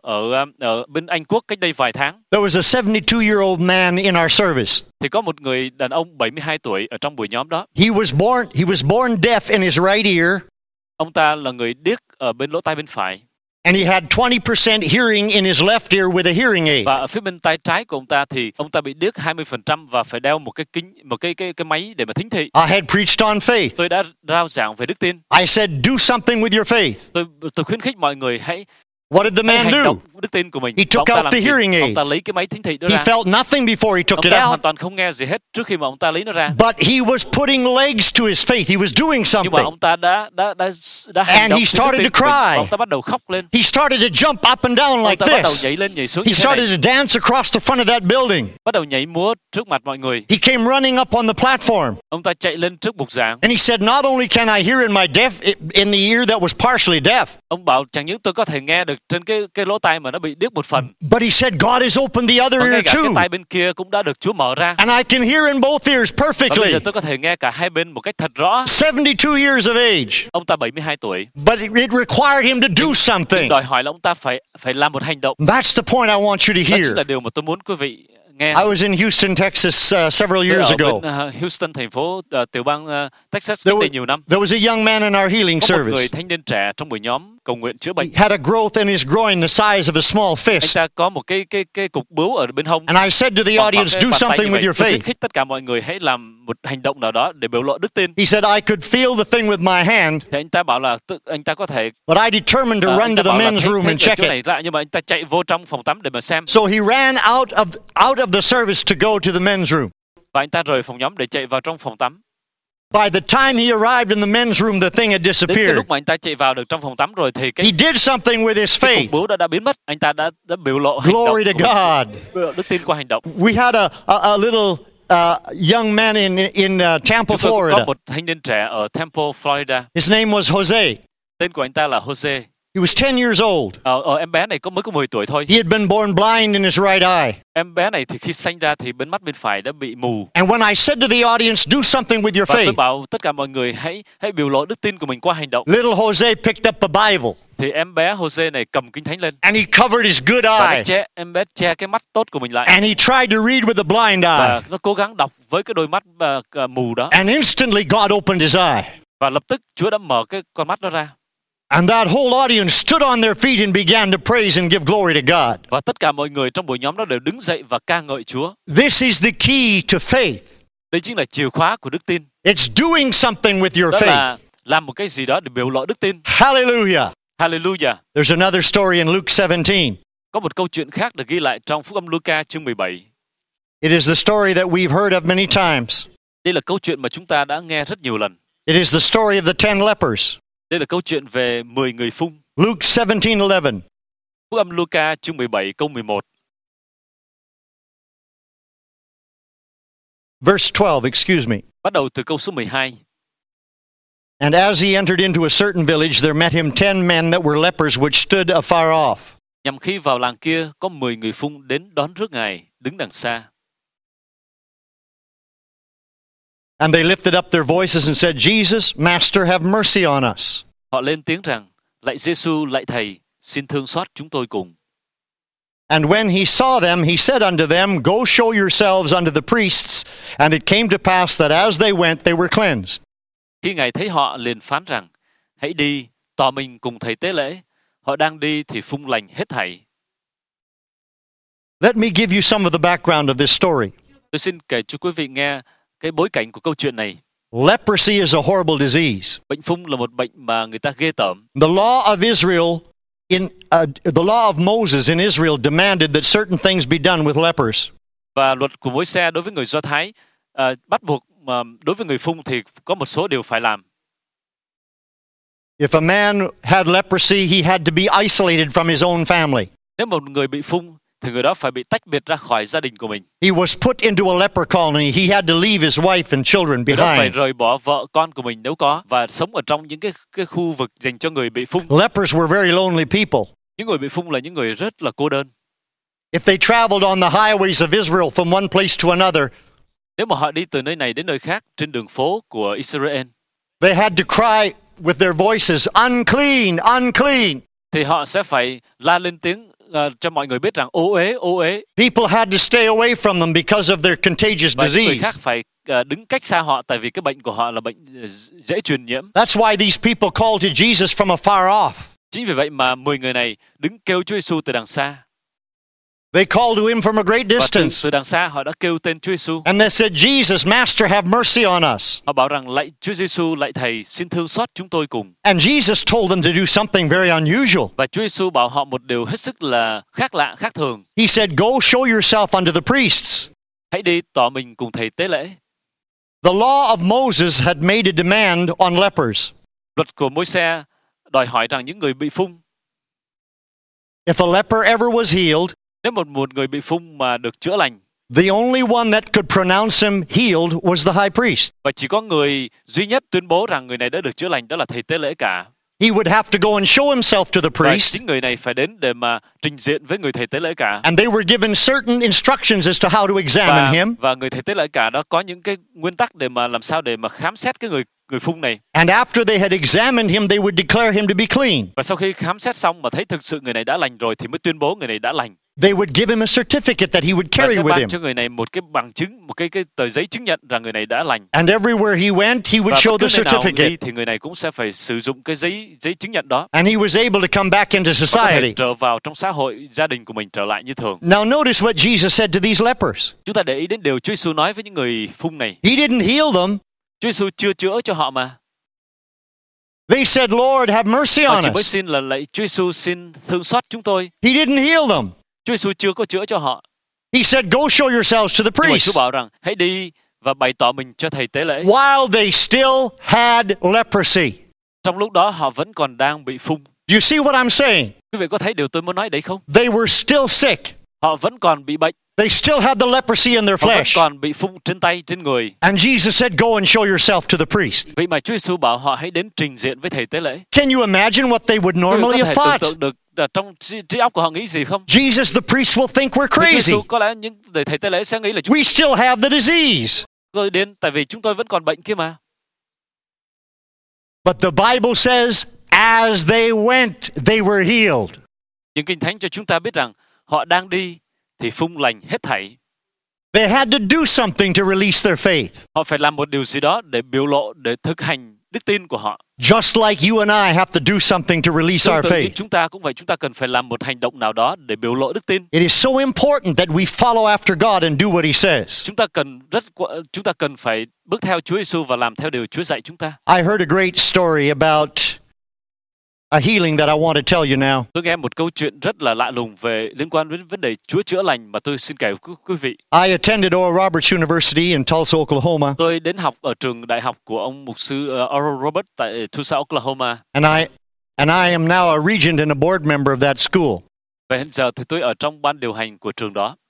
ở bên Anh Quốc cách đây vài tháng. There was a 72-year-old man in our service. Thì có một người đàn ông 72 tuổi ở trong buổi nhóm đó. He was born deaf in his right ear, Ông ta là người điếc ở bên lỗ tai bên phải. and he had 20% hearing in his left ear with a hearing aid. Và ở phía bên tay trái của ông ta thì ông ta bị điếc 20% và phải đeo một cái máy để mà thính thị. I had preached on faith. Tôi đã rao giảng về đức tin. I said, do something with your faith. Tôi khuyến khích mọi người hãy What did the man hành do? động với đức tin của mình. He took Và ông ta out làm the gì? hearing aid. Ông ta lấy cái máy thính thị đó He ra. felt nothing before he took Ông it ta hoàn out, toàn không nghe gì hết trước khi mà ông ta lấy nó ra. but he was putting legs to his faith. He was doing Nhưng mà something. ông ta đã hành And động he với đức started tin to của mình. cry. Và ông ta bắt đầu khóc lên. He started to jump up and down Ông like ta bắt đầu this. nhảy lên nhảy xuống He như thế này. started to dance across the front of that building. Bắt đầu nhảy múa trước mặt mọi người. He came running up on the platform. Ông ta chạy lên trước bục giảng. And he said, not only can I hear in my in the ear that was partially deaf, Ông bảo chẳng những tôi có thể nghe được trên cái lỗ tai mà nó bị điếc một phần, but he said, God has opened the other mà ngay ear cả cái too. tai bên kia cũng đã được Chúa mở ra. And I can hear in both ears Và bây giờ perfectly. tôi có thể nghe cả hai bên một cách thật rõ. 72 years of age. Ông ta 72 tuổi. But it required him to do Nhưng something. đòi hỏi là ông ta phải làm một hành động. That's the point I want you to Đó chính là hear. điều mà tôi muốn quý vị nghe. I was in Houston, Texas several Tôi years ở ago. bên Houston, thành phố tiểu bang Texas There cách đây was, nhiều năm. there was a young man in our healing Có một người service. thanh niên trẻ trong buổi nhóm cầu nguyện chữa bệnh. He had a growth in his groin the size of a small Anh fist. ta có một cái cục bướu ở bên hông. And I said to the Khoảng audience, cái do bàn tay something như with vậy. your Tôi khuyến faith. khích tất cả mọi người hãy làm một hành động nào đó để biểu lộ đức tin. He said, I could feel the thing with my hand, Thì anh ta bảo là anh ta có thể but I determined to run anh to ta the bảo là men's thấy room and chỗ check này it. lạ, nhưng mà anh ta chạy vô trong phòng tắm để mà xem. So he ran out of the service to go to the men's room. Và anh ta rời phòng nhóm để chạy vào trong phòng tắm. By the time he arrived in the men's room, the thing had Đến cái disappeared. lúc mà anh ta chạy vào được trong phòng tắm rồi thì He cái did something with his cục faith. bướu đã biến mất. Anh ta đã biểu lộ hành động Glory to của mình. God. Biểu lộ đức tin qua hành động. We had a little young man in Tampa, Chúng tôi cũng có Florida. một thanh niên trẻ ở Tampa, Florida. His name was Jose. Tên của anh ta là Jose. He was 10 years old. Em bé này mới có 10 tuổi thôi. He had been born blind in his right eye. Em bé này thì khi sanh ra thì bên mắt bên phải đã bị mù. And when I said to the audience, do something with your Và tôi faith, bảo tất cả mọi người hãy biểu lộ đức tin của mình qua hành động. little Jose picked up a Bible Thì em bé Jose này cầm kinh thánh lên. and he covered his good Và eye em bé che cái mắt tốt của mình lại. and he tried to read with the blind eye. Và nó cố gắng đọc với cái đôi mắt mù đó. And instantly God opened his eye. Và lập tức Chúa đã mở cái con mắt đó ra. And that whole audience stood on their feet and began to praise and give glory to God. Và tất cả mọi người trong buổi nhóm đó đều đứng dậy và ca ngợi Chúa. This is the key to faith. Đây chính là chìa khóa của đức tin. It's doing something with your Đó faith. là làm một cái gì đó để biểu lộ đức tin. Hallelujah. Hallelujah. There's another story in Luke 17. Có một câu chuyện khác được ghi lại trong Phúc âm Luca chương 17. It is the story that we've heard of many times. Đây là câu chuyện mà chúng ta đã nghe rất nhiều lần. It is the story of the 10 lepers. Đây là câu chuyện về 10 người phung. Luke 17:11. Phúc âm Luca chương 17 câu 11. Verse 12, excuse me. Bắt đầu từ câu số 12. And as he entered into a certain village, there met him 10 men that were lepers, which stood afar off. Nhằm khi vào làng kia, có 10 người phung đến đón rước Ngài, đứng đằng xa. And they lifted up their voices and said, Jesus, Master, have mercy on us. Họ lên tiếng rằng, lạy Giê-xu, lạy Thầy, xin thương xót chúng tôi cùng. And when he saw them, he said unto them, Go show yourselves unto the priests. And it came to pass that as they went, they were cleansed. Khi Ngài thấy họ liền phán rằng, hãy đi, tỏ mình cùng Thầy tế lễ. Họ đang đi thì phung lành hết thảy. Let me give you some of the background of this story. Tôi xin kể cho quý vị nghe cái bối cảnh của câu chuyện này. Leprosy is a horrible disease. Bệnh phung là một bệnh mà người ta ghê tởm. The law of Israel, the law of Moses in Israel demanded that certain things be done with lepers. Và luật của Môi-se đối với người Do Thái bắt buộc đối với người phung thì có một số điều phải làm. If a man had leprosy, he had to be isolated from his own family. Nếu một người bị phung thì người đó phải bị tách biệt ra khỏi gia đình của mình. He was put into a leper colony. He had to leave his wife and children Người đó phải behind. rời bỏ vợ con của mình nếu có và sống ở trong những cái khu vực dành cho người bị phung. Lepers were very lonely people. Những người bị phung là những người rất là cô đơn. If they traveled on the highways of Israel from one place to another, Nếu mà họ đi từ nơi này đến nơi khác trên đường phố của Israel, they had to cry with their voices, unclean, unclean. thì họ sẽ phải la lên tiếng cho mọi người biết rằng ô uế, ô uế. People had to stay away from them because of their contagious Và những người disease. khác phải đứng cách xa họ tại vì cái bệnh của họ là bệnh dễ truyền nhiễm. That's why these people called to Jesus from afar off. Chính vì vậy mà 10 người này đứng kêu Chúa Giêsu từ đằng xa. They called to him from a great Và distance. từ đằng xa họ đã kêu tên Chúa Giêsu. And they said, Jesus, Master, have mercy on us. Họ bảo rằng lạy Chúa Giêsu, lạy Thầy, xin thương xót chúng tôi cùng. And Jesus told them to do something very unusual. Và Chúa Giêsu bảo họ một điều hết sức là khác lạ, khác thường. He said, Go show yourself unto the priests. Hãy đi tỏ mình cùng Thầy tế lễ. The law of Moses had made a demand on lepers. Luật của Môi-se đòi hỏi rằng những người bị phung, If a leper ever was healed, nếu một người bị phung mà được chữa lành, the only one that could pronounce him healed was the high priest. và chỉ có người duy nhất tuyên bố rằng người này đã được chữa lành, đó là Thầy tế lễ cả. He would have to go and show himself to the Và priest. chính người này phải đến để mà trình diện với người Thầy tế lễ cả. And they were given certain instructions as to how to examine him. Và người Thầy tế lễ cả đó có những cái nguyên tắc để mà làm sao để mà khám xét cái người phung này. And after they had examined him, they would declare him to be clean. Và sau khi khám xét xong mà thấy thực sự người này đã lành rồi thì mới tuyên bố người này đã lành. They would give him a certificate that he would Và carry sẽ with ban him. cho người này một cái bằng chứng, một cái tờ giấy chứng nhận rằng người này đã lành. And everywhere he went, he would Và show bất the cứ nơi nào certificate. đi thì người này cũng sẽ phải sử dụng cái giấy chứng nhận đó. And he was able to come back into Và có thể society. trở vào trong xã hội, gia đình của mình trở lại như thường. Now notice what Jesus said to these lepers. Chúng ta để ý đến điều Chúa Giêsu nói với những người phung này. He didn't heal them. Chúa Giêsu chưa chữa cho họ mà. They said, Lord, have mercy Họ on chỉ mới us. xin là lạy Chúa Giêsu xin thương xót chúng tôi. He didn't heal them. Chúa Giêsu chưa có chữa cho họ. He said, Go show yourselves to the Nhưng mà Chúa priest. bảo rằng hãy đi và bày tỏ mình cho Thầy tế lễ. While they still had leprosy. Trong lúc đó họ vẫn còn đang bị phung. Do you see what I'm saying? Quý vị có thấy điều tôi muốn nói đấy không? They were still sick. Họ vẫn còn bị bệnh. They still had the leprosy in their Họ vẫn flesh. còn bị phung trên tay, trên người. And Jesus said, go and show yourself to the priest. Vậy mà Chúa Giêsu bảo họ hãy đến trình diện với thầy tế lễ. Can you imagine what they would Quý vị normally có have thể tưởng thought? tượng được trong trí óc của họ nghĩ gì không? Jesus, the priest, will think we're Chúa crazy. Giêsu có lẽ những thầy tế lễ sẽ nghĩ là chúng We still have the disease. tôi đến tại vì chúng tôi vẫn còn bệnh kia mà. But the Bible says, as they went, they were healed. Nhưng Kinh Thánh cho chúng ta biết rằng họ đang đi thì phung lành hết thảy. They had to do something to release their faith. Họ phải làm một điều gì đó để biểu lộ, để thực hành đức tin của họ. Just like you and I have to do something to release our Tương tự như faith. chúng ta cũng vậy, chúng ta cần phải làm một hành động nào đó để biểu lộ đức tin. It is so important that we follow after God and do what He says. Chúng ta cần phải bước theo Chúa Giêsu và làm theo điều Chúa dạy chúng ta. I heard a great story about a healing that I want to tell you now. Tôi nghe một câu chuyện rất là lạ lùng liên quan đến vấn đề Chúa chữa lành mà tôi xin kể với quý vị. I attended Oral Roberts University in Tulsa, Oklahoma. Tôi đến học ở trường đại học của ông mục sư Oral Roberts tại Tulsa, Oklahoma. And I am now a regent and a board member of that school. Và hiện giờ thì tôi ở trong ban điều hành của trường đó.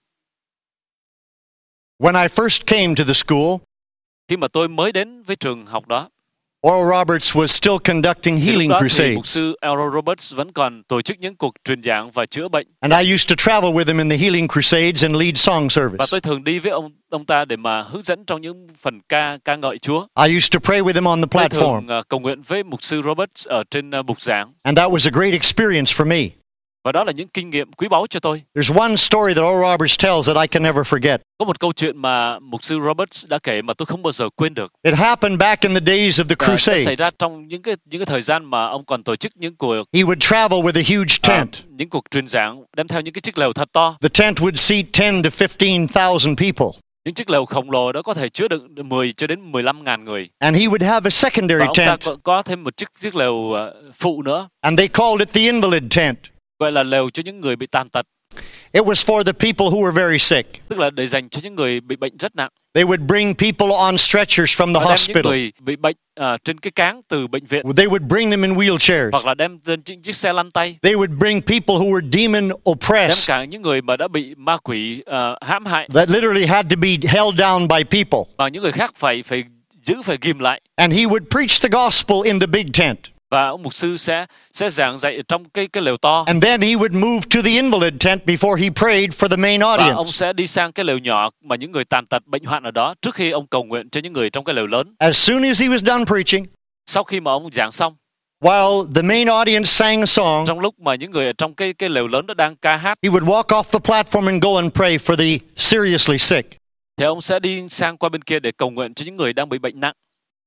When I first came to the school, khi mà tôi mới đến với trường học đó, Oral Roberts was still conducting healing thì mục crusades. sư Oral Roberts vẫn còn tổ chức những cuộc truyền giảng và chữa bệnh. And I used to travel with him in the healing crusades and lead song Và service. tôi thường đi với ông ta để mà hướng dẫn trong những phần ca ngợi Chúa. I used to pray with him on the Tôi platform. thường cầu nguyện với mục sư Roberts ở trên bục giảng. And that was a great experience for me. Và đó là những kinh nghiệm quý báu cho tôi. There's one story that Oral Roberts tells that I can never forget. Có một câu chuyện mà mục sư Roberts đã kể mà tôi không bao giờ quên được. It happened back in the days of the Nó xảy crusades. ra trong những cái thời gian mà ông còn tổ chức những cuộc He would travel with a huge tent. những cuộc truyền giảng đem theo những cái chiếc lều thật to. The tent would seat 10 to 15,000 people. Những chiếc lều khổng lồ đó có thể chứa đựng 10 cho đến 15.000 người. And he would have a secondary Và ông ta tent. có thêm một chiếc lều phụ nữa, And they called it the invalid tent. gọi là lều cho những người bị tàn tật. It was for the people who were very sick. Tức là để dành cho những người bị bệnh rất nặng. They would bring people on stretchers from the Và đem những hospital. người bị bệnh trên cái cáng từ bệnh viện, They would bring them in wheelchairs. hoặc là đem lên chiếc xe lăn tay. They would bring people who were demon Đem oppressed, cả những người mà đã bị ma quỷ hãm hại, that literally had to be held down by people. và những người khác phải ghim lại. And he would preach the gospel in the big tent. Và ông mục sư sẽ giảng dạy ở trong cái lều to. And then he would move to the invalid tent before he prayed for the main Và ông audience. sẽ đi sang cái lều nhỏ mà những người tàn tật bệnh hoạn ở đó trước khi ông cầu nguyện cho những người trong cái lều lớn. As soon as he was done preaching, Sau khi mà ông giảng xong, while the main audience sang a song, trong lúc mà những người ở trong cái lều lớn đó đang ca hát, he would walk off the platform and go and pray for the seriously sick. thì ông sẽ đi sang qua bên kia để cầu nguyện cho những người đang bị bệnh nặng.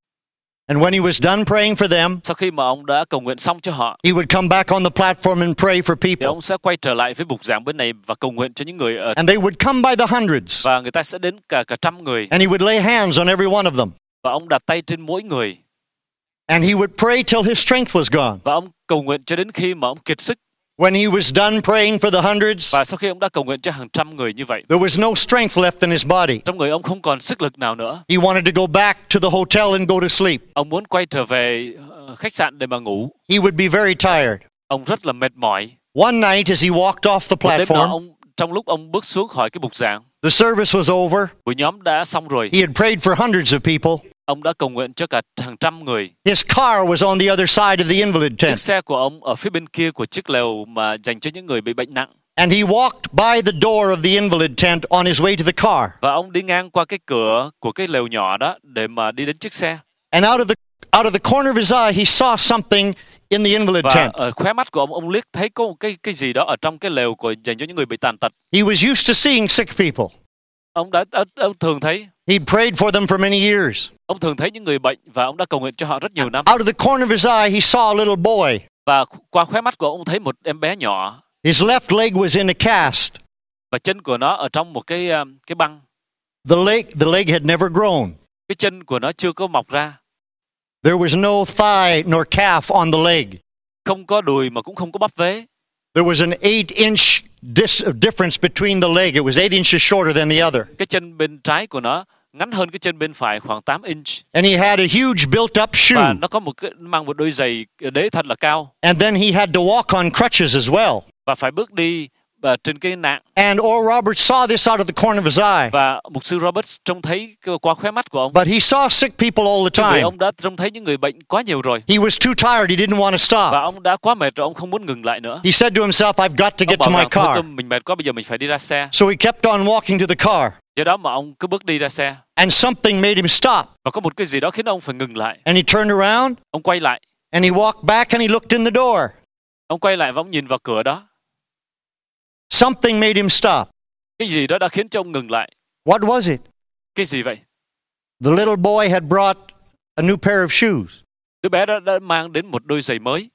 And when he was done praying for them, Sau khi mà ông đã cầu nguyện xong cho họ, he would come back on the platform and pray for thì people. ông sẽ quay trở lại với bục giảng bên này và cầu nguyện cho những người ở, And they would come by the hundreds. và người ta sẽ đến cả trăm người, And he would lay hands on every one of them. và ông đặt tay trên mỗi người, And he would pray till his strength was gone. và ông cầu nguyện cho đến khi mà ông kiệt sức. When he was done praying for the hundreds, Và sau khi ông đã cầu nguyện cho hàng trăm người như vậy, there was no strength left in his body. trong người ông không còn sức lực nào nữa. He wanted to go back to the hotel and go to sleep. Ông muốn quay trở về khách sạn để mà ngủ. He would be very tired. Ông rất là mệt mỏi. One night as he walked off the Một đêm nọ, platform, trong lúc ông bước xuống khỏi cái bục giảng, the service was over. buổi nhóm đã xong rồi, He had prayed for hundreds of people. ông đã cầu nguyện cho cả hàng trăm người. His car was on the other side of the invalid Chiếc tent. xe của ông ở phía bên kia của chiếc lều mà dành cho những người bị bệnh nặng. And he walked by the door of the invalid tent on his way to the car. Và ông đi ngang qua cái cửa của cái lều nhỏ đó để mà đi đến chiếc xe. And out of the corner of his eye, he saw something in the invalid Và tent. ở khóe mắt của ông liếc thấy có một cái gì đó ở trong cái lều của dành cho những người bị tàn tật. He was used to seeing sick people. Ông thường thấy He'd prayed for them for many years. Ông thường thấy những người bệnh và ông đã cầu nguyện cho họ rất nhiều năm. Out of the corner of his eye, he saw a little boy. Và qua khóe mắt của ông thấy một em bé nhỏ, His left leg was in a cast. và chân của nó ở trong một cái băng. The leg had never grown. Cái chân của nó chưa có mọc ra. There was no thigh nor calf on the leg. Không có đùi mà cũng không có bắp vế. There was an 8-inch difference between the leg. It was 8 inches shorter than the other. Cái chân bên trái của nó ngắn hơn cái chân bên phải khoảng 8 inch. And he had a huge built-up Và shoe. nó có mang một đôi giày đế thật là cao. And then he had to walk on crutches as well. Và phải bước đi trên cái nạng. And Oral Roberts saw this out of the corner of his eye. Và mục sư Roberts trông thấy qua khóe mắt của ông. But he saw sick people all the Vì time. ông đã trông thấy những người bệnh quá nhiều rồi. He was too tired. He didn't want to stop. Và ông đã quá mệt rồi, ông không muốn ngừng lại nữa. He said to himself, I've got to Ông get to bảo my rằng thôi car. mình mệt quá, bây giờ mình phải đi ra xe. So he kept on walking to the car. Do đó mà ông cứ bước đi ra xe. And something made him stop. Và có một cái gì đó khiến ông phải ngừng lại. And he turned around. Ông quay lại. And he walked back and he looked in the door. Ông quay lại và ông nhìn vào cửa đó. Something made him stop. Cái gì đó đã khiến cho ông ngừng lại. What was it? Cái gì vậy? The little boy had brought a new pair of shoes. Đứa bé đó đã mang đến một đôi giày mới.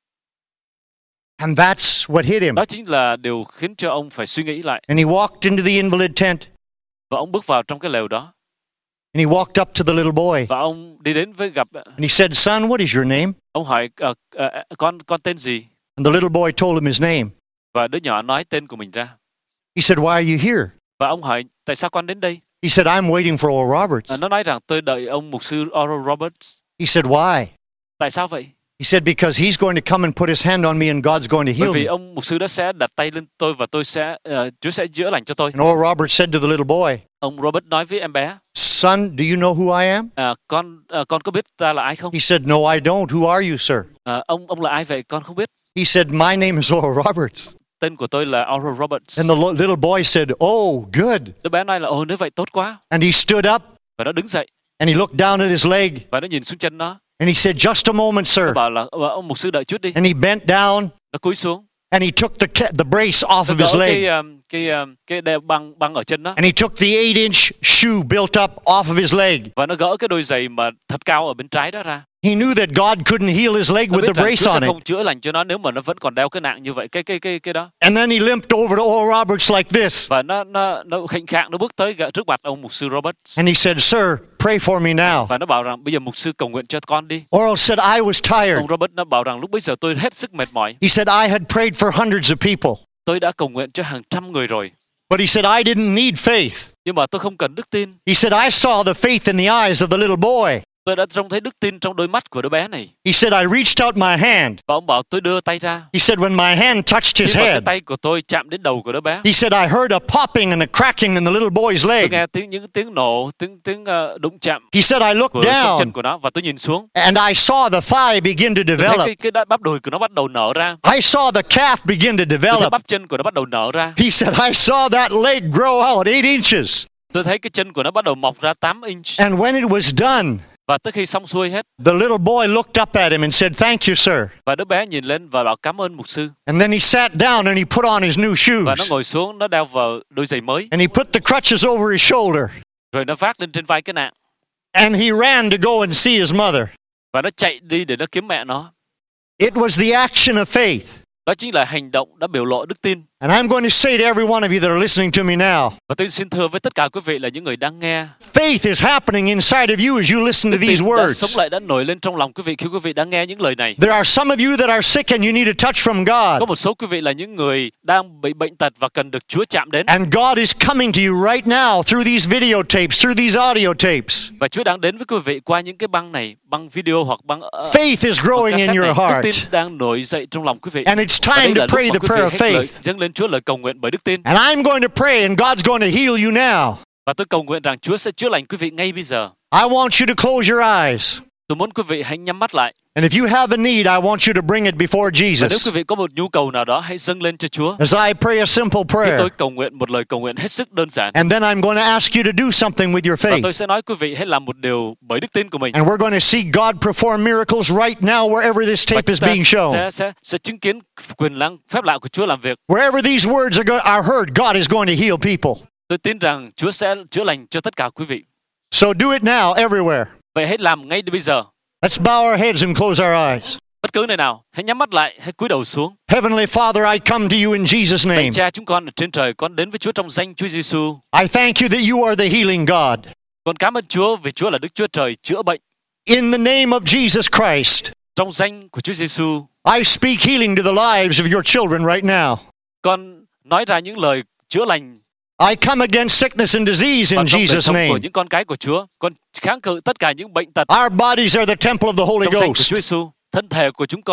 And that's what hit him. Đó chính là điều khiến cho ông phải suy nghĩ lại. And he walked into the invalid tent. Và ông bước vào trong cái lều đó. And he walked up to the little boy. Và ông đi đến với gặp. And he said, Son, what is your name? Ông hỏi con tên gì? And the little boy told him his name. Và đứa nhỏ nói tên của mình ra. He said, Why are you here? Và ông hỏi tại sao con đến đây? He said, I'm waiting for Oral Roberts. Nó nói rằng tôi đợi ông mục sư Oral Roberts. He said, Why? Tại sao vậy? He said, Because he's going to come and put his hand on me and God's going to Bởi heal vì me. ông mục sư đó sẽ đặt tay lên tôi và Chúa sẽ chữa lành cho tôi. And Oral Roberts said to the little boy, Ông Robert nói với em bé. Son, do you know who I am? Con có biết ta là ai không? He said, No, I don't. Who are you, sir? Ông là ai vậy? Con không biết. He said, My name is Oral Roberts. Tên của tôi là Oral Roberts. And the little boy said, Oh, good. Đứa bé nói là nếu vậy tốt quá. And he stood up. Và nó đứng dậy. And he looked down at his leg. Và nó nhìn xuống chân nó. And he said, Just a moment, sir. Nó bảo là ông mục sư đợi chút đi. And he bent down. Nó cúi xuống. And he took the brace off of his leg. Cái đeo băng ở chân đó. And he took the 8-inch shoe built up off of his leg. Và nó gỡ cái đôi giày mà thật cao ở bên trái đó ra. He knew that God couldn't heal his leg with the brace on Chúa sẽ it. không chữa lành cho nó nếu mà nó vẫn còn đeo cái nạng như vậy, cái đó. And then he limped over to Oral Roberts like this. Và nó khệnh khạng nó bước tới trước mặt ông mục sư Roberts. And he said, Sir, pray for me now. Và nó bảo rằng bây giờ mục sư cầu nguyện cho con đi. Oral said, I was tired. Ông Robert nó bảo rằng lúc bấy giờ tôi hết sức mệt mỏi. He said, I had prayed for hundreds of people. Tôi đã cầu nguyện cho hàng trăm người rồi. But he said, I didn't need faith. Nhưng mà tôi không cần đức tin. He said, I saw the faith in the eyes of the little boy. Tôi đã trông thấy đức tin trong đôi mắt của đứa bé này. He said, I reached out my hand. Và ông bảo tôi đưa tay ra. He said, when my hand touched his Nhưng mà cái head, tay của tôi chạm đến đầu của đứa bé. he said, I heard a popping and a cracking in the little boy's Tôi leg. nghe những tiếng nổ, tiếng đụng chạm He said, I looked của chân down của nó và tôi nhìn xuống. and I saw the thigh begin to Tôi develop. thấy cái bắp đùi của nó bắt đầu nở ra. I saw the calf begin to Tôi thấy develop. bắp chân của nó bắt đầu nở ra. He said, I saw that leg grow out 8 inches. Tôi thấy cái chân của nó bắt đầu mọc ra 8 inch. And when it was done, Và tới khi xong xuôi hết, the little boy looked up at him and said, Thank you, sir. và đứa bé nhìn lên và bảo cảm ơn mục sư. And then he sat down and he put on his new Và nó shoes. ngồi xuống, nó đeo vào đôi giày mới. And he put the crutches over his shoulder. Rồi nó vác lên trên vai cái nạng. And he ran to go and see his mother. Và nó chạy đi để nó kiếm mẹ nó. It was the action of faith. Đó chính là hành động đã biểu lộ đức tin. And I'm going to say to every one of you that are listening to me now, Và tôi xin thưa với tất cả quý vị là những người đang nghe. faith is happening inside of you as you listen to Đức these tin đã words. sống lại, đã nổi lên trong lòng quý vị khi quý vị đang nghe những lời này. There are some of you that are sick and you need a touch from Có God. một số quý vị là những người đang bị bệnh tật và cần được Chúa chạm đến. And God is coming to you right now through these videotapes, through these audio tapes. Và Chúa đang đến với quý vị qua những cái băng này, băng video hoặc băng Faith is growing in cassette your này. Đức heart. tin đang nổi dậy trong lòng quý vị. And it's Và đây time là to pray lúc the mà quý prayer vị of hãy faith. dâng lên Chúa lời cầu nguyện bởi đức tin. And I'm going to pray and God's going to heal you now. Và tôi cầu nguyện rằng Chúa sẽ chữa lành quý vị ngay bây giờ. I want you to close your eyes. Tôi muốn quý vị hãy nhắm mắt lại. And if you have a need, I want you to bring it before Và nếu Jesus. quý vị có một nhu cầu nào đó, hãy dâng lên cho Chúa. As I pray a simple Khi tôi prayer. cầu nguyện một lời cầu nguyện hết sức đơn giản. And then I'm going to ask you to do something with your Và faith. tôi sẽ nói quý vị hãy làm một điều bởi đức tin của mình. And we're going to see God perform miracles right now wherever this Và tape chúng is ta being shown. sẽ chứng kiến quyền năng phép lạ của Chúa làm việc. Wherever these words are heard, God is going to heal people. Tôi tin rằng Chúa sẽ chữa lành cho tất cả quý vị. So do it now everywhere. Vậy hãy làm ngay bây giờ. Let's bow our heads and close our eyes. Bất cứ nơi nào, hãy nhắm mắt lại, hãy cúi đầu xuống. Heavenly Father, I come to you in Jesus' Thánh name. Cha chúng con ở trên trời, con đến với Chúa trong danh Chúa Giêsu. I thank you that you are the healing God. Con cảm ơn Chúa vì Chúa là Đức Chúa Trời chữa bệnh. In the name of Jesus Christ, Trong danh của Chúa Giêsu, I speak healing to the lives of your children right now. con nói ra những lời chữa lành I come against sickness and disease vào in trong đời Jesus' sống của name. những con cái của Chúa. Con kháng cự tất cả những bệnh tật Our bodies are the temple of the Holy trong danh của Ghost. Chúa Giêsu. Thân thể của chúng con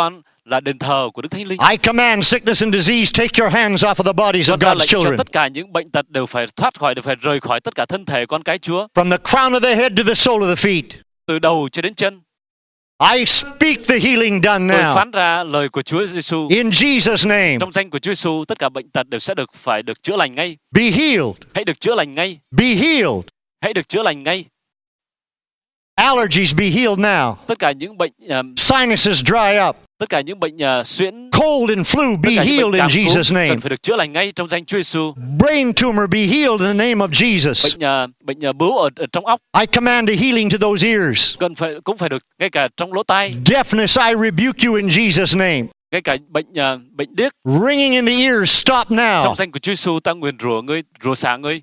là đền thờ của Đức Thánh Linh. I command sickness and disease, take your hands off of the bodies of Con ra God's lệnh cho children. tất cả những bệnh tật đều phải thoát khỏi, đều phải rời khỏi tất cả thân thể con cái Chúa, From the crown of the head to the sole of the feet. từ đầu cho đến chân. I speak the healing done Tôi now. phán ra lời của Chúa Giêsu. In Jesus' name, Trong danh của Chúa Giêsu, tất cả bệnh tật đều sẽ phải được chữa lành ngay. be healed. Hãy được chữa lành ngay. Be healed. Hãy được chữa lành ngay. Allergies, be healed now. Tất cả những bệnh Sinuses, dry up. tất cả những bệnh suyễn, Cold and flu, tất be cả những healed bệnh in cảm cúm Jesus' name. cần phải được chữa lành ngay trong danh Chúa Giêsu. Brain tumor, be healed in the name of Jesus. Bệnh bướu ở trong óc I command a healing to those ears. cũng phải được, ngay cả trong lỗ tai, Deafness, I rebuke you in Jesus' name. ngay cả bệnh điếc. Ringing in the ears, stop now. Trong danh của Chúa Giêsu, ta nguyền rủa ngươi, rủa xả ngươi.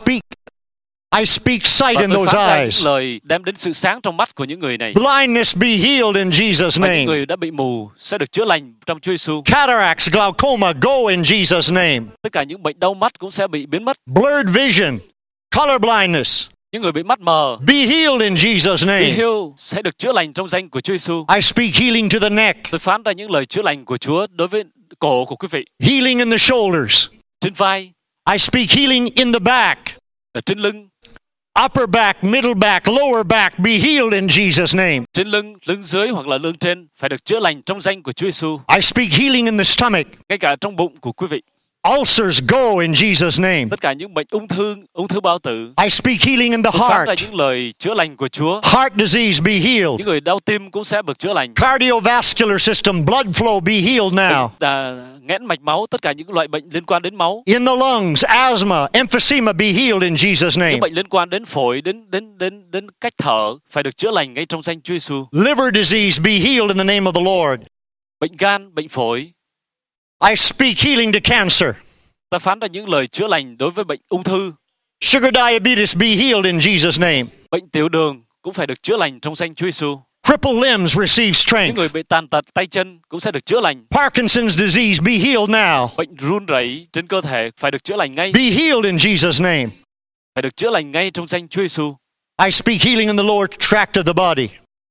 I speak sight Và in tôi those phán ra những eyes. lời đem đến sự sáng trong mắt của những người này. Blindness, be healed in Jesus' Và những name. người đã bị mù sẽ được chữa lành trong Chúa Giêsu. Cataracts, glaucoma, go in Jesus' name. Tất cả những bệnh đau mắt cũng sẽ bị biến mất. Blurred vision, color blindness, Những người bị mắt mờ, be healed in Jesus' bị name. heal sẽ được chữa lành trong danh của Chúa Giêsu. I speak healing to the neck, Tôi phán ra những lời chữa lành của Chúa đối với cổ của quý vị, healing in the shoulders. trên vai, I speak healing in the back, ở trên lưng, upper back, middle back, lower back, be healed in Jesus' name. trên lưng, lưng dưới hoặc là lưng trên phải được chữa lành trong danh của Chúa Giêsu. I speak healing in the stomach, Ngay cả trong bụng của quý vị, ulcers, go in Jesus' name. tất cả những bệnh ung thư bao tử, I speak healing in the tôi phán ra heart, những lời chữa lành của Chúa. heart disease, be healed. Những người đau tim cũng sẽ được chữa lành. Cardiovascular system, blood flow, be healed now. Nghẽn mạch máu, tất cả những loại bệnh liên quan đến máu, In the lungs, asthma, emphysema, be healed in Jesus' name. những bệnh liên quan đến phổi, đến cách thở phải được chữa lành ngay trong danh Chúa Giêsu. Liver disease, be healed in the name of the Lord. Bệnh gan, bệnh phổi, I speak healing to cancer. ta phán ra những lời chữa lành đối với bệnh ung thư. Sugar diabetes, be healed in Jesus' name. Bệnh tiểu đường cũng phải được chữa lành trong danh Chúa Giêsu. Crippled limbs, receive Những người strength. bị tàn tật tay chân cũng sẽ được chữa lành. Parkinson's disease, be healed now. Bệnh run rẩy trên cơ thể phải được chữa lành ngay, Be healed in Jesus' name. phải được chữa lành ngay trong danh Chúa Giêsu. I speak healing in the lower tract of the body.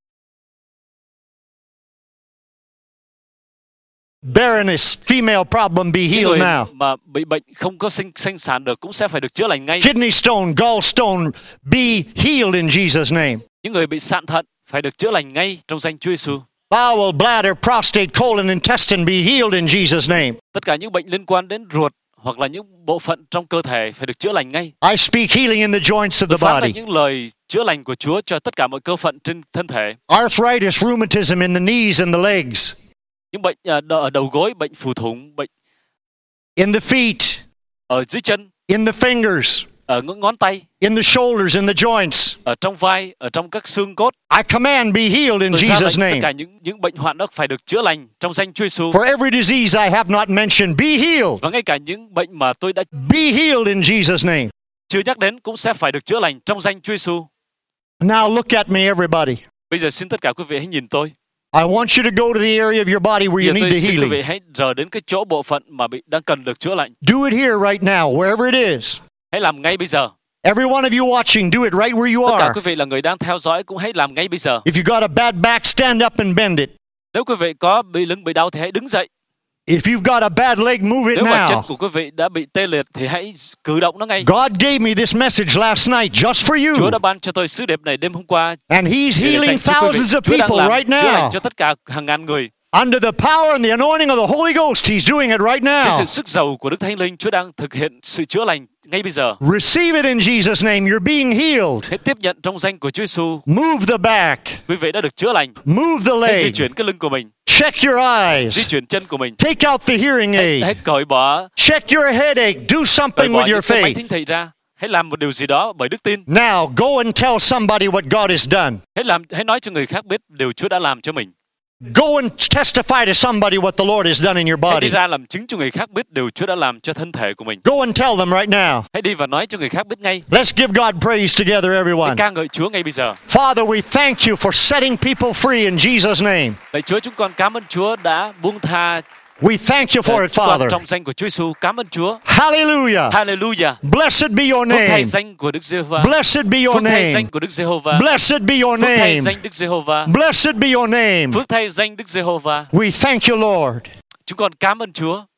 Barrenness, female problem, be Những healed người now. mà bị bệnh không có sinh sản được cũng sẽ phải được chữa lành ngay. Kidney stone, gallstone, be healed in Jesus' name. Những người bị sạn thận phải được chữa lành ngay trong danh Chúa Giêsu. Bowel, bladder, prostate, colon, intestine, be healed in Jesus' name. Tất cả những bệnh liên quan đến ruột hoặc là những bộ phận trong cơ thể phải được chữa lành ngay. I speak healing in the joints of the Tôi phán ra body. những lời chữa lành của Chúa cho tất cả mọi cơ phận trên thân thể. Arthritis, rheumatism in the knees and the legs. Những bệnh ở đầu gối, bệnh phù thủng, bệnh In the feet, ở dưới chân, in the fingers, ở ngón tay, in the shoulders, in the joints. ở trong vai, ở trong các xương cốt. I command be healed in Tôi ra lệnh Jesus' tất name. cả những bệnh hoạn đó phải được chữa lành trong danh Chúa Giêsu. For every disease I have not mentioned, be healed. Và ngay cả những bệnh mà tôi đã Be healed in Jesus' name. chưa nhắc đến cũng sẽ phải được chữa lành trong danh Chúa Giêsu. Now look at me, everybody. Bây giờ xin tất cả quý vị hãy nhìn tôi. I want you to go to the area of your body where Bây you giờ need tôi the xin quý vị healing. hãy rờ đến cái chỗ bộ phận mà đang cần được chữa lành. Do it here right now, wherever it is. Hãy làm ngay bây giờ. Every one of you watching, do it right where you Tất cả are. quý vị là người đang theo dõi cũng hãy làm ngay bây giờ. If you got a bad back, stand up and bend it. Nếu quý vị có bị lưng bị đau thì hãy đứng dậy. If you've got a bad leg, move it Nếu mà chân now. của quý vị đã bị tê liệt thì hãy cử động nó ngay. God gave me this message last night just for Chúa you. đã ban cho tôi sứ điệp này đêm hôm qua. And He's để healing dành cho quý vị. thousands of Chúa đang people làm right chữa lành now. cho tất cả hàng ngàn người. Under the power and the anointing of the Holy Ghost, He's doing it right Trên sự now. sức giàu của Đức Thánh Linh, Chúa đang thực hiện sự chữa lành ngay bây giờ. Receive it in Jesus' name. You're being healed. Hãy tiếp nhận trong danh của Chúa Giêsu. Move the back. Quý vị đã được chữa lành. Move the Hãy di leg. chuyển cái lưng của mình, Check your di eyes. chuyển chân của mình. Take out the hearing Hãy aid. cởi bỏ Check your headache. Do cởi something bỏ with những your cái máy faith. thính thị ra. Hãy làm một điều gì đó bởi đức tin. Now go and tell somebody what God has done. Hãy nói cho người khác biết điều Chúa đã làm cho mình. Go and testify to somebody what the Lord has done in your Hãy đi body. ra làm chứng cho người khác biết điều Chúa đã làm cho thân thể của mình. Go and tell them right now. Hãy đi và nói cho người khác biết ngay. Let's give God praise together, Hãy everyone. ca ngợi Chúa ngay bây giờ. Father, we thank you for setting people free in Jesus' name. Lạy Chúa, chúng con cảm ơn Chúa đã buông tha We thank you for it, Chúng con Father. trong danh của Chúa Giêsu cảm ơn Chúa. Hallelujah. Hallelujah. Blessed be your Phước thay name. danh của Đức Giê-hô-va. Blessed be your Phước thay name. danh của Đức Giê-hô-va. Blessed be your Phước thay name. danh Đức Giê-hô-va. Blessed be your name. Phước thay danh Đức Giê-hô-va. We thank you, Lord. Chúng con cảm ơn Chúa.